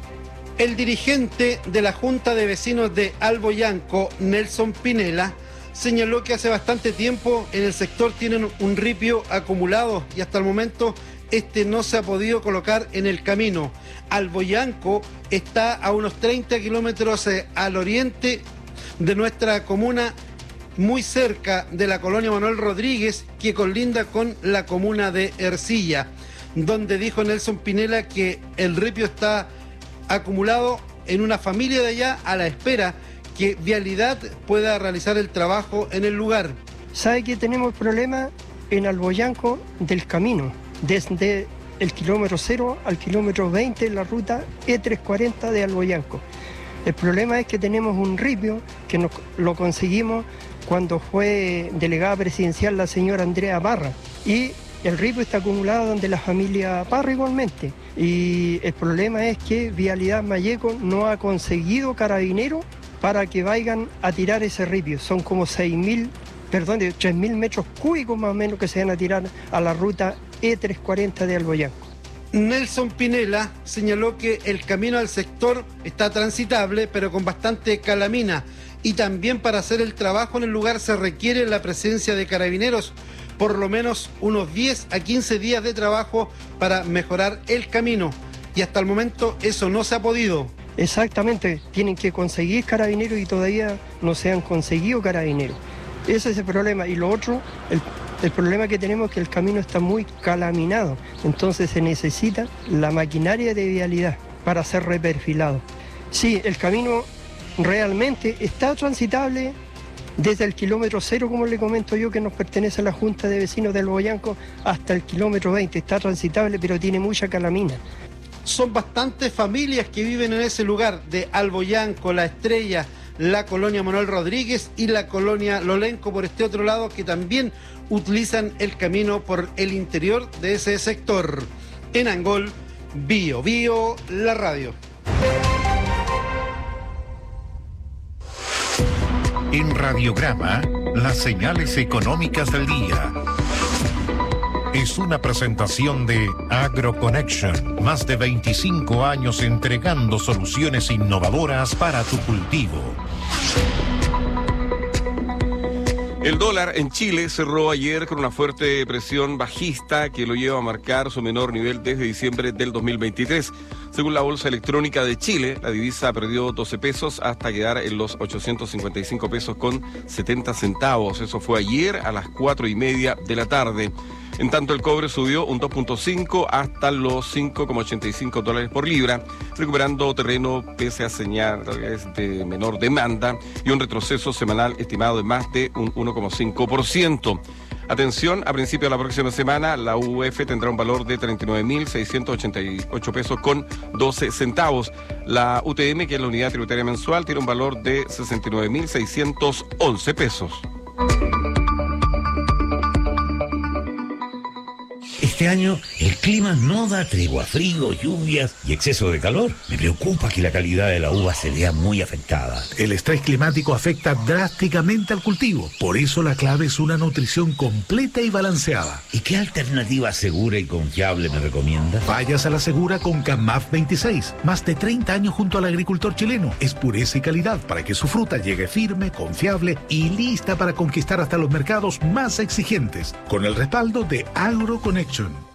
El dirigente de la Junta de Vecinos de Alboyanco, Nelson Pinela, señaló que hace bastante tiempo en el sector tienen un ripio acumulado y hasta el momento este no se ha podido colocar en el camino. Alboyanco está a unos treinta kilómetros eh, al oriente de nuestra comuna, muy cerca de la colonia Manuel Rodríguez, que colinda con la comuna de Ercilla, donde dijo Nelson Pinela que el ripio está acumulado en una familia de allá a la espera que Vialidad pueda realizar el trabajo en el lugar. ¿Sabe que tenemos problemas en Alboyanco del camino? Desde el kilómetro cero al kilómetro veinte en la ruta E trescientos cuarenta de Alboyanco. El problema es que tenemos un ripio que nos, lo conseguimos cuando fue delegada presidencial la señora Andrea Parra, y el ripio está acumulado donde la familia Parra igualmente. Y el problema es que Vialidad Malleco no ha conseguido carabineros para que vayan a tirar ese ripio. Son como seis mil, perdón, tres mil metros cúbicos más o menos que se van a tirar a la ruta E trescientos cuarenta de Alboyanco. Nelson Pinela señaló que el camino al sector está transitable, pero con bastante calamina, y también para hacer el trabajo en el lugar se requiere la presencia de carabineros, por lo menos unos diez a quince días de trabajo para mejorar el camino, y hasta el momento eso no se ha podido. Exactamente, tienen que conseguir carabineros y todavía no se han conseguido carabineros. Ese es el problema. Y lo otro, el, el problema que tenemos es que el camino está muy calaminado, entonces se necesita la maquinaria de vialidad para ser reperfilado. Sí, el camino realmente está transitable desde el kilómetro cero, como le comento yo, que nos pertenece a la Junta de Vecinos de Alboyanco, hasta el kilómetro veinte. Está transitable, pero tiene mucha calamina. Son bastantes familias que viven en ese lugar de Alboyanco, La Estrella, la colonia Manuel Rodríguez y la colonia Lolenco por este otro lado, que también utilizan el camino por el interior de ese sector. En Angol, Bio Bio, la radio. En Radiograma, las señales económicas del día. Es una presentación de AgroConnection, más de veinticinco años entregando soluciones innovadoras para tu cultivo. El dólar en Chile cerró ayer con una fuerte presión bajista que lo lleva a marcar su menor nivel desde diciembre del dos mil veintitrés. Según la Bolsa Electrónica de Chile, la divisa perdió doce pesos hasta quedar en los ochocientos cincuenta y cinco pesos con setenta centavos. Eso fue ayer a las cuatro y media de la tarde. En tanto, el cobre subió un dos punto cinco hasta los cinco coma ochenta y cinco dólares por libra, recuperando terreno pese a señales de menor demanda y un retroceso semanal estimado de más de un uno coma cinco por ciento. Atención, a principio de la próxima semana, la U F tendrá un valor de treinta y nueve mil seiscientos ochenta y ocho pesos con doce centavos. La U T M, que es la unidad tributaria mensual, tiene un valor de sesenta y nueve mil seiscientos once pesos. Este año el clima no da tregua, frío, lluvias y exceso de calor. Me preocupa que la calidad de la uva se vea muy afectada. El estrés climático afecta drásticamente al cultivo. Por eso la clave es una nutrición completa y balanceada. ¿Y qué alternativa segura y confiable me recomienda? Vayas a la segura con Camaf veintiséis. Más de treinta años junto al agricultor chileno. Es pureza y calidad para que su fruta llegue firme, confiable y lista para conquistar hasta los mercados más exigentes. Con el respaldo de AgroConnection.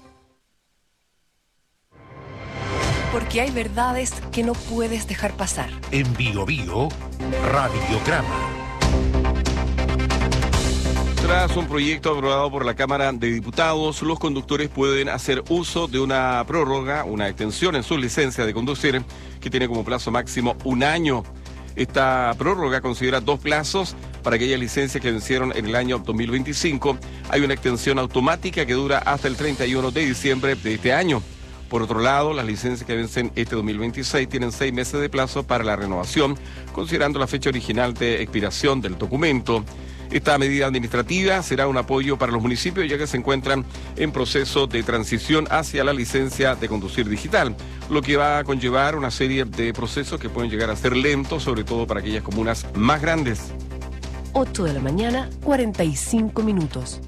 Porque hay verdades que no puedes dejar pasar. En Bio Bio, Radiograma. Tras un proyecto aprobado por la Cámara de Diputados, los conductores pueden hacer uso de una prórroga, una extensión en su licencia de conducir, que tiene como plazo máximo un año. Esta prórroga considera dos plazos. Para aquellas licencias que vencieron en el año dos mil veinticinco, hay una extensión automática que dura hasta el treinta y uno de diciembre de este año. Por otro lado, las licencias que vencen este dos mil veintiséis tienen seis meses de plazo para la renovación, considerando la fecha original de expiración del documento. Esta medida administrativa será un apoyo para los municipios, ya que se encuentran en proceso de transición hacia la licencia de conducir digital, lo que va a conllevar una serie de procesos que pueden llegar a ser lentos, sobre todo para aquellas comunas más grandes. ocho de la mañana, cuarenta y cinco minutos.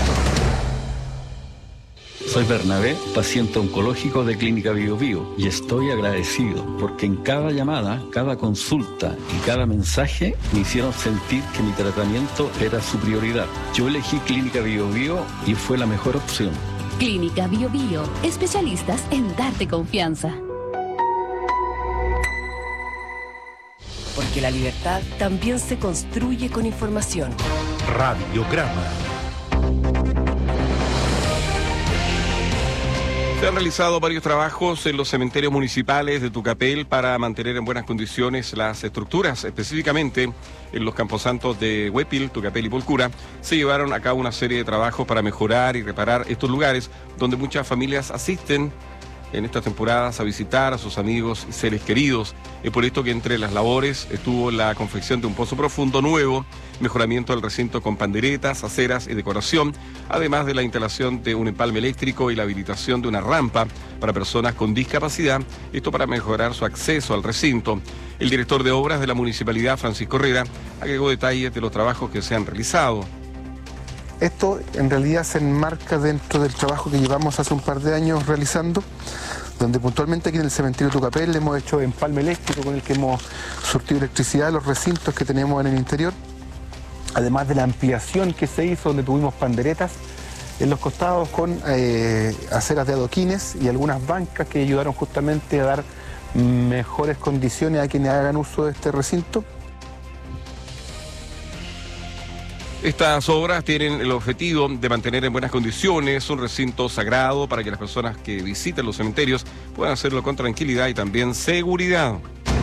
Soy Bernabé, paciente oncológico de Clínica Bio Bio, y estoy agradecido porque en cada llamada, cada consulta y cada mensaje me hicieron sentir que mi tratamiento era su prioridad. Yo elegí Clínica Bio Bio y fue la mejor opción. Clínica Bio Bio, especialistas en darte confianza. Porque la libertad también se construye con información. Radiograma. Se han realizado varios trabajos en los cementerios municipales de Tucapel para mantener en buenas condiciones las estructuras. Específicamente en los camposantos de Huépil, Tucapel y Polcura se llevaron a cabo una serie de trabajos para mejorar y reparar estos lugares donde muchas familias asisten en estas temporadas a visitar a sus amigos y seres queridos. Es por esto que entre las labores estuvo la confección de un pozo profundo nuevo, mejoramiento del recinto con panderetas, aceras y decoración, además de la instalación de un empalme eléctrico y la habilitación de una rampa para personas con discapacidad, esto para mejorar su acceso al recinto. El director de obras de la municipalidad, Francisco Herrera, agregó detalles de los trabajos que se han realizado. Esto en realidad se enmarca dentro del trabajo que llevamos hace un par de años realizando, donde puntualmente aquí en el cementerio Tucapel hemos hecho empalme eléctrico con el que hemos surtido electricidad a los recintos que tenemos en el interior, además de la ampliación que se hizo donde tuvimos panderetas en los costados con eh, aceras de adoquines y algunas bancas que ayudaron justamente a dar mejores condiciones a quienes hagan uso de este recinto. Estas obras tienen el objetivo de mantener en buenas condiciones un recinto sagrado para que las personas que visiten los cementerios puedan hacerlo con tranquilidad y también seguridad.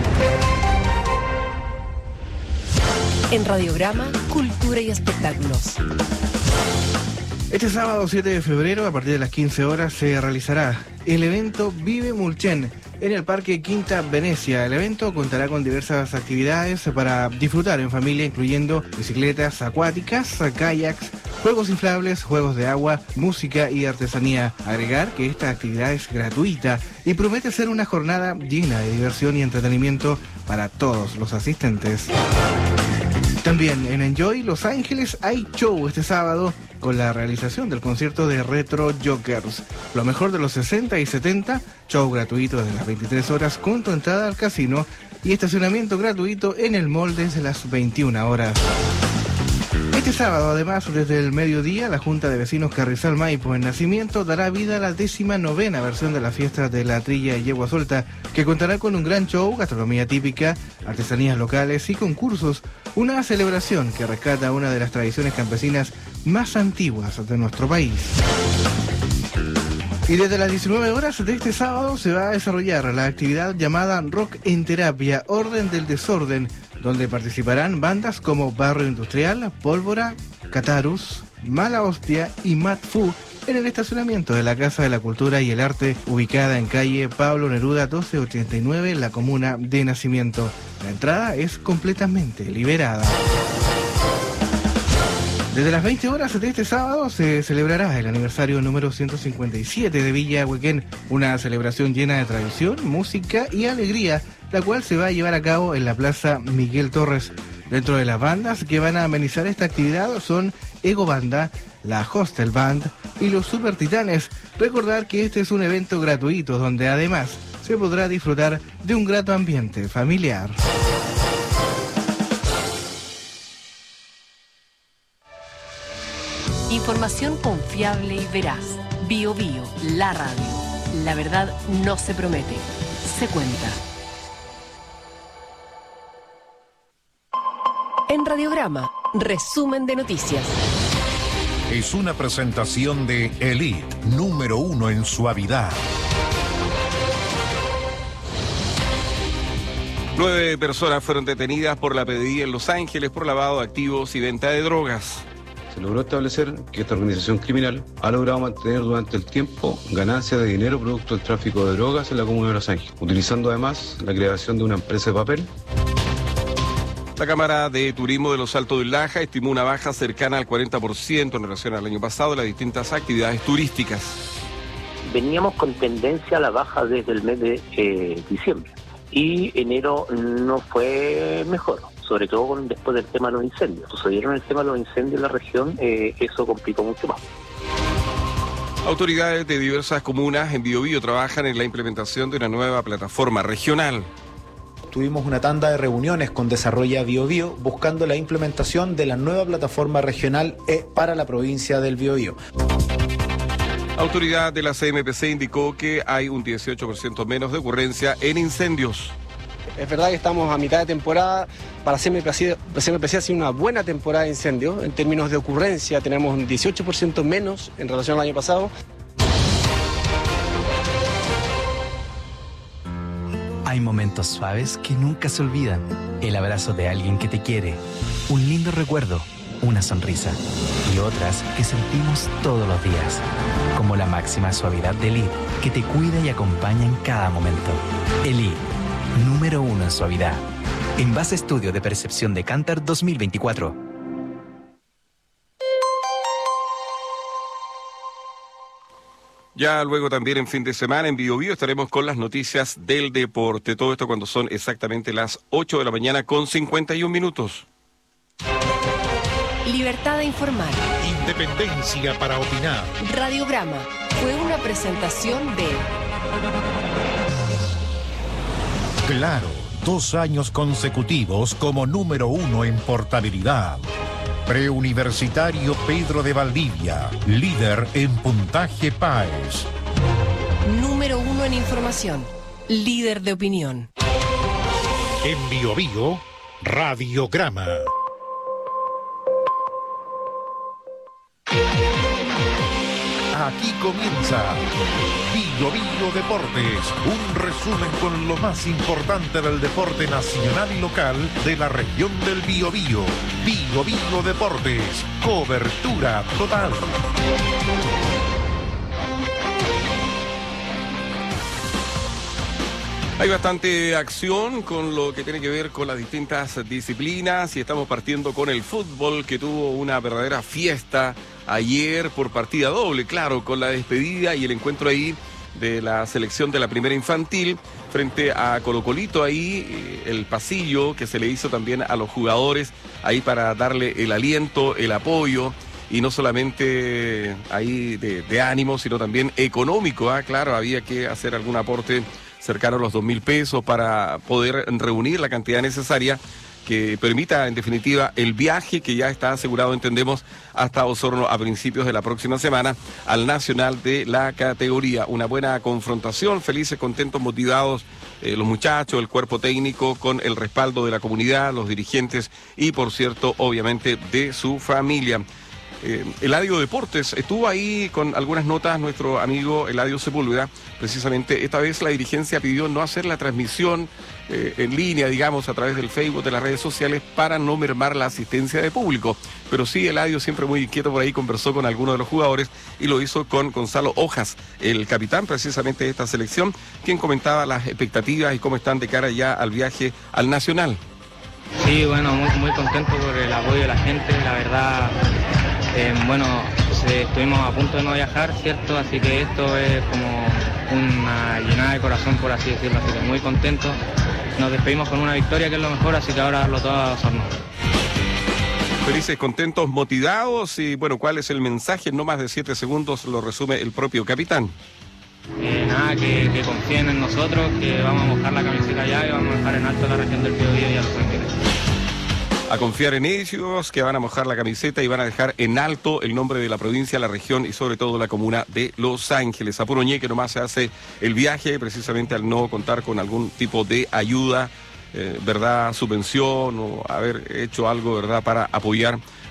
En Radiograma, Cultura y Espectáculos. Este sábado siete de febrero, a partir de las quince horas, se realizará el evento Vive Mulchen en el Parque Quinta Venecia. El evento contará con diversas actividades para disfrutar en familia, incluyendo bicicletas acuáticas, kayaks, juegos inflables, juegos de agua, música y artesanía. Agregar que esta actividad es gratuita y promete ser una jornada llena de diversión y entretenimiento para todos los asistentes. También en Enjoy Los Ángeles hay show este sábado con la realización del concierto de Retro Jokers. Lo mejor de los sesenta y setenta, show gratuito desde las veintitrés horas con tu entrada al casino y estacionamiento gratuito en el mall desde las veintiuna horas. Este sábado, además, desde el mediodía, la Junta de Vecinos Carrizal Maipo en Nacimiento dará vida a la décima novena versión de la fiesta de la Trilla y Yegua Suelta, que contará con un gran show, gastronomía típica, artesanías locales y concursos. Una celebración que rescata una de las tradiciones campesinas más antiguas de nuestro país. Y desde las diecinueve horas de este sábado se va a desarrollar la actividad llamada Rock en Terapia, Orden del Desorden, donde participarán bandas como Barrio Industrial, Pólvora, Catarus, Mala Hostia y Mat Fu en el estacionamiento de la Casa de la Cultura y el Arte, ubicada en calle Pablo Neruda doce ochenta y nueve, en la comuna de Nacimiento. La entrada es completamente liberada. Desde las veinte horas de este sábado se celebrará el aniversario número ciento cincuenta y siete de Villa Huequén, una celebración llena de tradición, música y alegría, la cual se va a llevar a cabo en la Plaza Miguel Torres. Dentro de las bandas que van a amenizar esta actividad son Ego Banda, la Hostel Band y los Super Titanes. Recordar que este es un evento gratuito donde además se podrá disfrutar de un grato ambiente familiar. Información confiable y veraz. Bio Bio, la radio. La verdad no se promete, se cuenta. En Radiograma, resumen de noticias. Es una presentación de Elite, número uno en suavidad. Nueve personas fueron detenidas por la P D I en Los Ángeles por lavado de activos y venta de drogas. Se logró establecer que esta organización criminal ha logrado mantener durante el tiempo ganancias de dinero producto del tráfico de drogas en la comuna de Los Ángeles, utilizando además la creación de una empresa de papel. La Cámara de Turismo de Los Altos del Laja estimó una baja cercana al cuarenta por ciento en relación al año pasado en las distintas actividades turísticas. Veníamos con tendencia a la baja desde el mes de eh, diciembre y enero no fue mejor, sobre todo con, después del tema de los incendios. Sucedieron el tema de los incendios en la región, eh, eso complicó mucho más. Autoridades de diversas comunas en Biobío trabajan en la implementación de una nueva plataforma regional. Tuvimos una tanda de reuniones con Desarrolla Biobío buscando la implementación de la nueva plataforma regional E para la provincia del Biobío. Autoridad de la C M P C indicó que hay un dieciocho por ciento menos de ocurrencia en incendios. Es verdad que estamos a mitad de temporada. Para C M P C, C M P C ha sido una buena temporada de incendios. En términos de ocurrencia tenemos un dieciocho por ciento menos en relación al año pasado. Hay momentos suaves que nunca se olvidan. El abrazo de alguien que te quiere, un lindo recuerdo, una sonrisa y otras que sentimos todos los días, como la máxima suavidad de Elite, que te cuida y acompaña en cada momento. Elite, número uno en suavidad. En base estudio de percepción de Kantar dos mil veinticuatro. Ya luego también en fin de semana en Biobío estaremos con las noticias del deporte. Todo esto cuando son exactamente las ocho de la mañana con cincuenta y un minutos. Libertad de informar. Independencia para opinar. Radiograma fue una presentación de... Claro, dos años consecutivos como número uno en portabilidad. Preuniversitario Pedro de Valdivia, líder en puntaje PAES. Número uno en información, líder de opinión. En Biobío, Radiograma. Aquí comienza Biobío Deportes, un resumen con lo más importante del deporte nacional y local de la región del Biobío. Biobío Deportes, cobertura total. Hay bastante acción con lo que tiene que ver con las distintas disciplinas y estamos partiendo con el fútbol, que tuvo una verdadera fiesta ayer por partida doble, claro, con la despedida y el encuentro ahí de la selección de la primera infantil frente a Colo Colito, ahí el pasillo que se le hizo también a los jugadores ahí para darle el aliento, el apoyo y no solamente ahí de, de ánimo, sino también económico, ¿ah? Claro, había que hacer algún aporte cercano a los dos mil pesos para poder reunir la cantidad necesaria que permita en definitiva el viaje que ya está asegurado, entendemos, hasta Osorno a principios de la próxima semana al nacional de la categoría. Una buena confrontación, felices, contentos, motivados eh, los muchachos, el cuerpo técnico con el respaldo de la comunidad, los dirigentes y por cierto obviamente de su familia. Eh, Eladio Deportes, estuvo ahí con algunas notas nuestro amigo Eladio Sepúlveda. Precisamente esta vez la dirigencia pidió no hacer la transmisión eh, en línea, digamos, a través del Facebook, de las redes sociales, para no mermar la asistencia de público. Pero sí, Eladio, siempre muy inquieto por ahí, conversó con algunos de los jugadores y lo hizo con Gonzalo Hojas, el capitán precisamente de esta selección, quien comentaba las expectativas y cómo están de cara ya al viaje al Nacional. Sí, bueno, muy, muy contento por el apoyo de la gente, la verdad. Eh, bueno, pues, estuvimos a punto de no viajar, ¿cierto? Así que esto es como una llenada de corazón, por así decirlo, así que muy contento. Nos despedimos con una victoria, que es lo mejor, así que ahora darlo todo a Osorno. Felices, contentos, motivados y bueno, ¿cuál es el mensaje? En no más de siete segundos lo resume el propio capitán. Eh, nada, que, que confíen en nosotros, que vamos a mojar la camiseta allá y vamos a dejar en alto la región del Biobío y a Los Ángeles. A confiar en ellos, que van a mojar la camiseta y van a dejar en alto el nombre de la provincia, la región y sobre todo la comuna de Los Ángeles. A puro ñeque nomás se hace el viaje, precisamente al no contar con algún tipo de ayuda, eh, verdad, subvención o haber hecho algo, verdad, para apoyar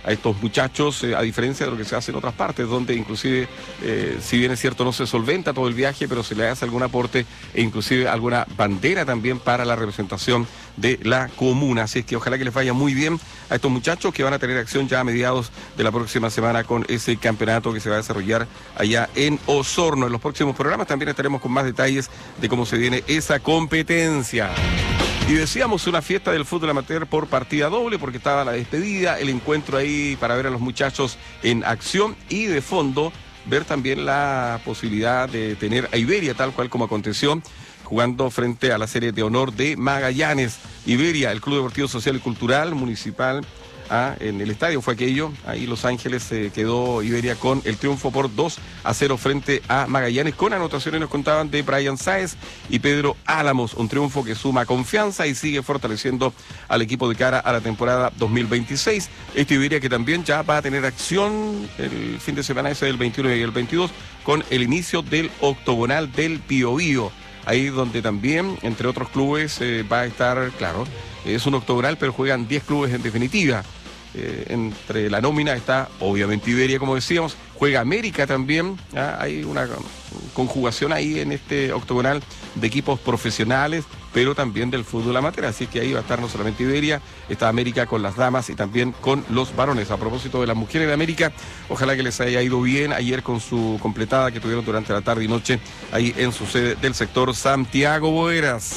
a estos muchachos, eh, a diferencia de lo que se hace en otras partes, donde inclusive, eh, si bien es cierto, no se solventa todo el viaje, pero se le hace algún aporte e inclusive alguna bandera también para la representación de la comuna. Así es que ojalá que les vaya muy bien a estos muchachos que van a tener acción ya a mediados de la próxima semana con ese campeonato que se va a desarrollar allá en Osorno. En los próximos programas también estaremos con más detalles de cómo se viene esa competencia. Y decíamos una fiesta del fútbol amateur por partida doble, porque estaba la despedida, el encuentro ahí para ver a los muchachos en acción y de fondo ver también la posibilidad de tener a Iberia, tal cual como aconteció, jugando frente a la serie de honor de Magallanes. Iberia, el Club Deportivo Social y Cultural Municipal, ah, en el estadio fue aquello, ahí Los Ángeles se eh, quedó Iberia con el triunfo por dos a cero frente a Magallanes, con anotaciones, nos contaban, de Brian Sáez y Pedro Álamos, un triunfo que suma confianza y sigue fortaleciendo al equipo de cara a la temporada dos mil veintiséis. Este Iberia que también ya va a tener acción el fin de semana ese del veintiuno y el veintidós, con el inicio del octogonal del Biobío, ahí donde también, entre otros clubes, eh, va a estar, claro, es un octogonal, pero juegan diez clubes en definitiva. Eh, entre la nómina está, obviamente, Iberia, como decíamos, juega América también, ¿ah? Hay una conjugación ahí en este octogonal de equipos profesionales, pero también del fútbol amateur, así que ahí va a estar no solamente Iberia, está América con las damas y también con los varones. A propósito de las mujeres de América, ojalá que les haya ido bien ayer con su completada que tuvieron durante la tarde y noche ahí en su sede del sector Santiago Boeras.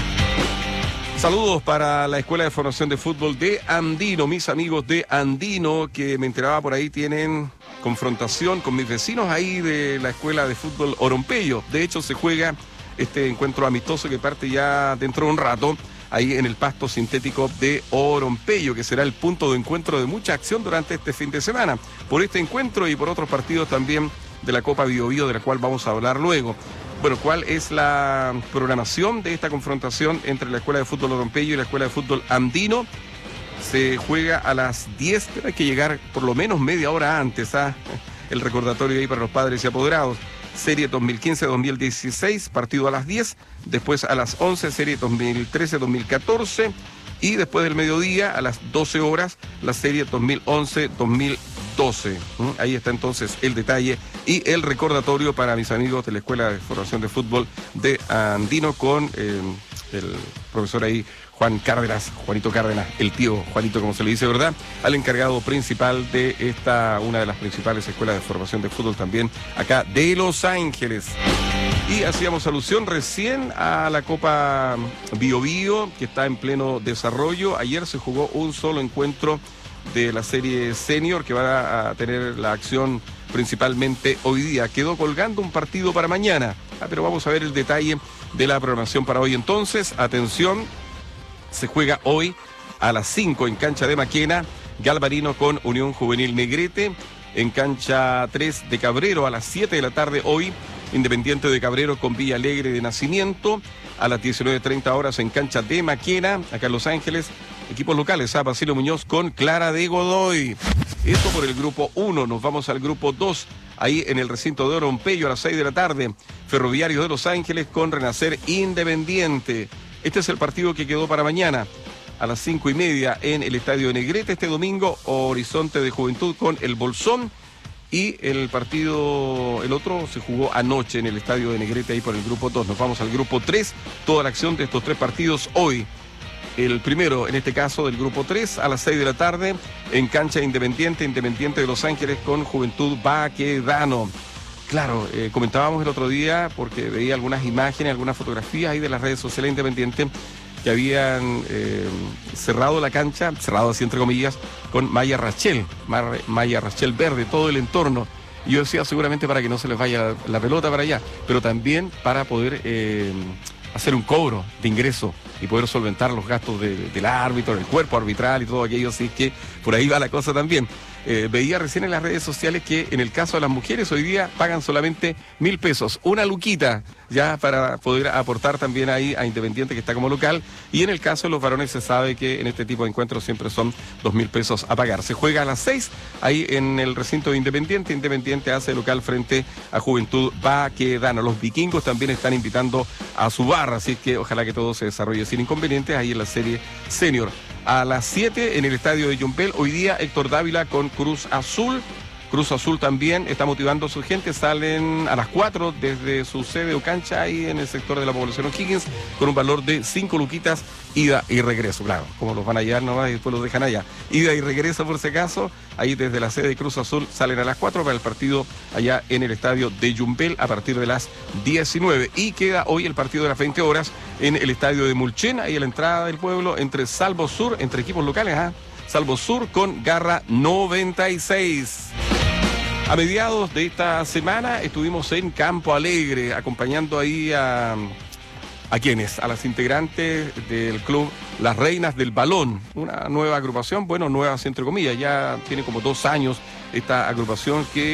Saludos para la Escuela de Formación de Fútbol de Andino, mis amigos de Andino, que me enteraba por ahí tienen confrontación con mis vecinos ahí de la Escuela de Fútbol Orompello. De hecho, se juega este encuentro amistoso que parte ya dentro de un rato, ahí en el pasto sintético de Orompello, que será el punto de encuentro de mucha acción durante este fin de semana. Por este encuentro y por otros partidos también de la Copa Biobío, de la cual vamos a hablar luego. Bueno, ¿cuál es la programación de esta confrontación entre la Escuela de Fútbol Orompello y la Escuela de Fútbol Andino? Se juega a las diez, pero hay que llegar por lo menos media hora antes, ¿ah? El recordatorio ahí para los padres y apoderados. Serie dos mil quince dos mil dieciséis, partido a las diez, después a las once, serie dos mil trece dos mil catorce, y después del mediodía, a las doce horas, la serie dos mil once dos mil doce. ¿Mm? Ahí está entonces el detalle y el recordatorio para mis amigos de la Escuela de Formación de Fútbol de Andino con eh, el profesor ahí, Juan Cárdenas, Juanito Cárdenas, el tío Juanito, como se le dice, ¿verdad? Al encargado principal de esta, una de las principales escuelas de formación de fútbol también acá de Los Ángeles. Y hacíamos alusión recién a la Copa Biobío, que está en pleno desarrollo. Ayer se jugó un solo encuentro de la serie senior, que va a tener la acción principalmente hoy día. Quedó colgando un partido para mañana, ah, pero vamos a ver el detalle de la programación para hoy. Entonces, atención, se juega hoy a las cinco en cancha de Maquena, Galvarino con Unión Juvenil Negrete. En cancha tres de Cabrero a las siete de la tarde hoy, Independiente de Cabrero con Villa Alegre de Nacimiento. A las diecinueve treinta horas en cancha de Maquena, acá en Los Ángeles, equipos locales, a Basilio Muñoz con Clara de Godoy. Esto por el grupo uno. Nos vamos al grupo dos, ahí en el recinto de Orompello a las seis de la tarde. Ferroviario de Los Ángeles con Renacer Independiente. Este es el partido que quedó para mañana. A las cinco y media en el Estadio Negrete. Este domingo, Horizonte de Juventud con el Bolsón. Y el partido, el otro, se jugó anoche en el Estadio de Negrete, ahí por el grupo dos. Nos vamos al grupo tres. Toda la acción de estos tres partidos hoy. El primero, en este caso, del grupo tres, a las seis de la tarde, en cancha Independiente, Independiente de Los Ángeles con Juventud Baquedano. Claro, eh, comentábamos el otro día, porque veía algunas imágenes, algunas fotografías ahí de las redes sociales Independiente, que habían eh, cerrado la cancha, cerrado así entre comillas, con malla Rachel, malla Rachel verde, todo el entorno. Y yo decía, seguramente para que no se les vaya la, la pelota para allá, pero también para poder eh, hacer un cobro de ingreso y poder solventar los gastos de, del árbitro, del cuerpo arbitral y todo aquello, así que por ahí va la cosa también. Eh, veía recién en las redes sociales que en el caso de las mujeres hoy día pagan solamente mil pesos, una luquita, ya para poder aportar también ahí a Independiente, que está como local, y en el caso de los varones se sabe que en este tipo de encuentros siempre son dos mil pesos a pagar. Se juega a las seis, ahí en el recinto de Independiente. Independiente hace local frente a Juventud Baquedano. Los vikingos también están invitando a su barra, así que ojalá que todo se desarrolle sin inconvenientes ahí en la serie senior. a las siete en el estadio de Yumpel. Hoy día Héctor Dávila con Cruz Azul. Cruz Azul también está motivando a su gente, salen a las cuatro desde su sede o cancha ahí en el sector de la población O'Higgins con un valor de cinco luquitas, ida y regreso, claro, como los van a llevar nomás y después los dejan allá, ida y regreso por si acaso, ahí desde la sede de Cruz Azul salen a las cuatro para el partido allá en el estadio de Yumpel a partir de las diecinueve, y queda hoy el partido de las veinte horas en el estadio de Mulchen, ahí a la entrada del pueblo, entre Salvo Sur, entre equipos locales, ¿ah? Salvo Sur con Garra noventa y seis. A mediados de esta semana estuvimos en Campo Alegre acompañando ahí a, a quienes, a las integrantes del club Las Reinas del Balón, una nueva agrupación, bueno, nuevas entre comillas, ya tiene como dos años esta agrupación que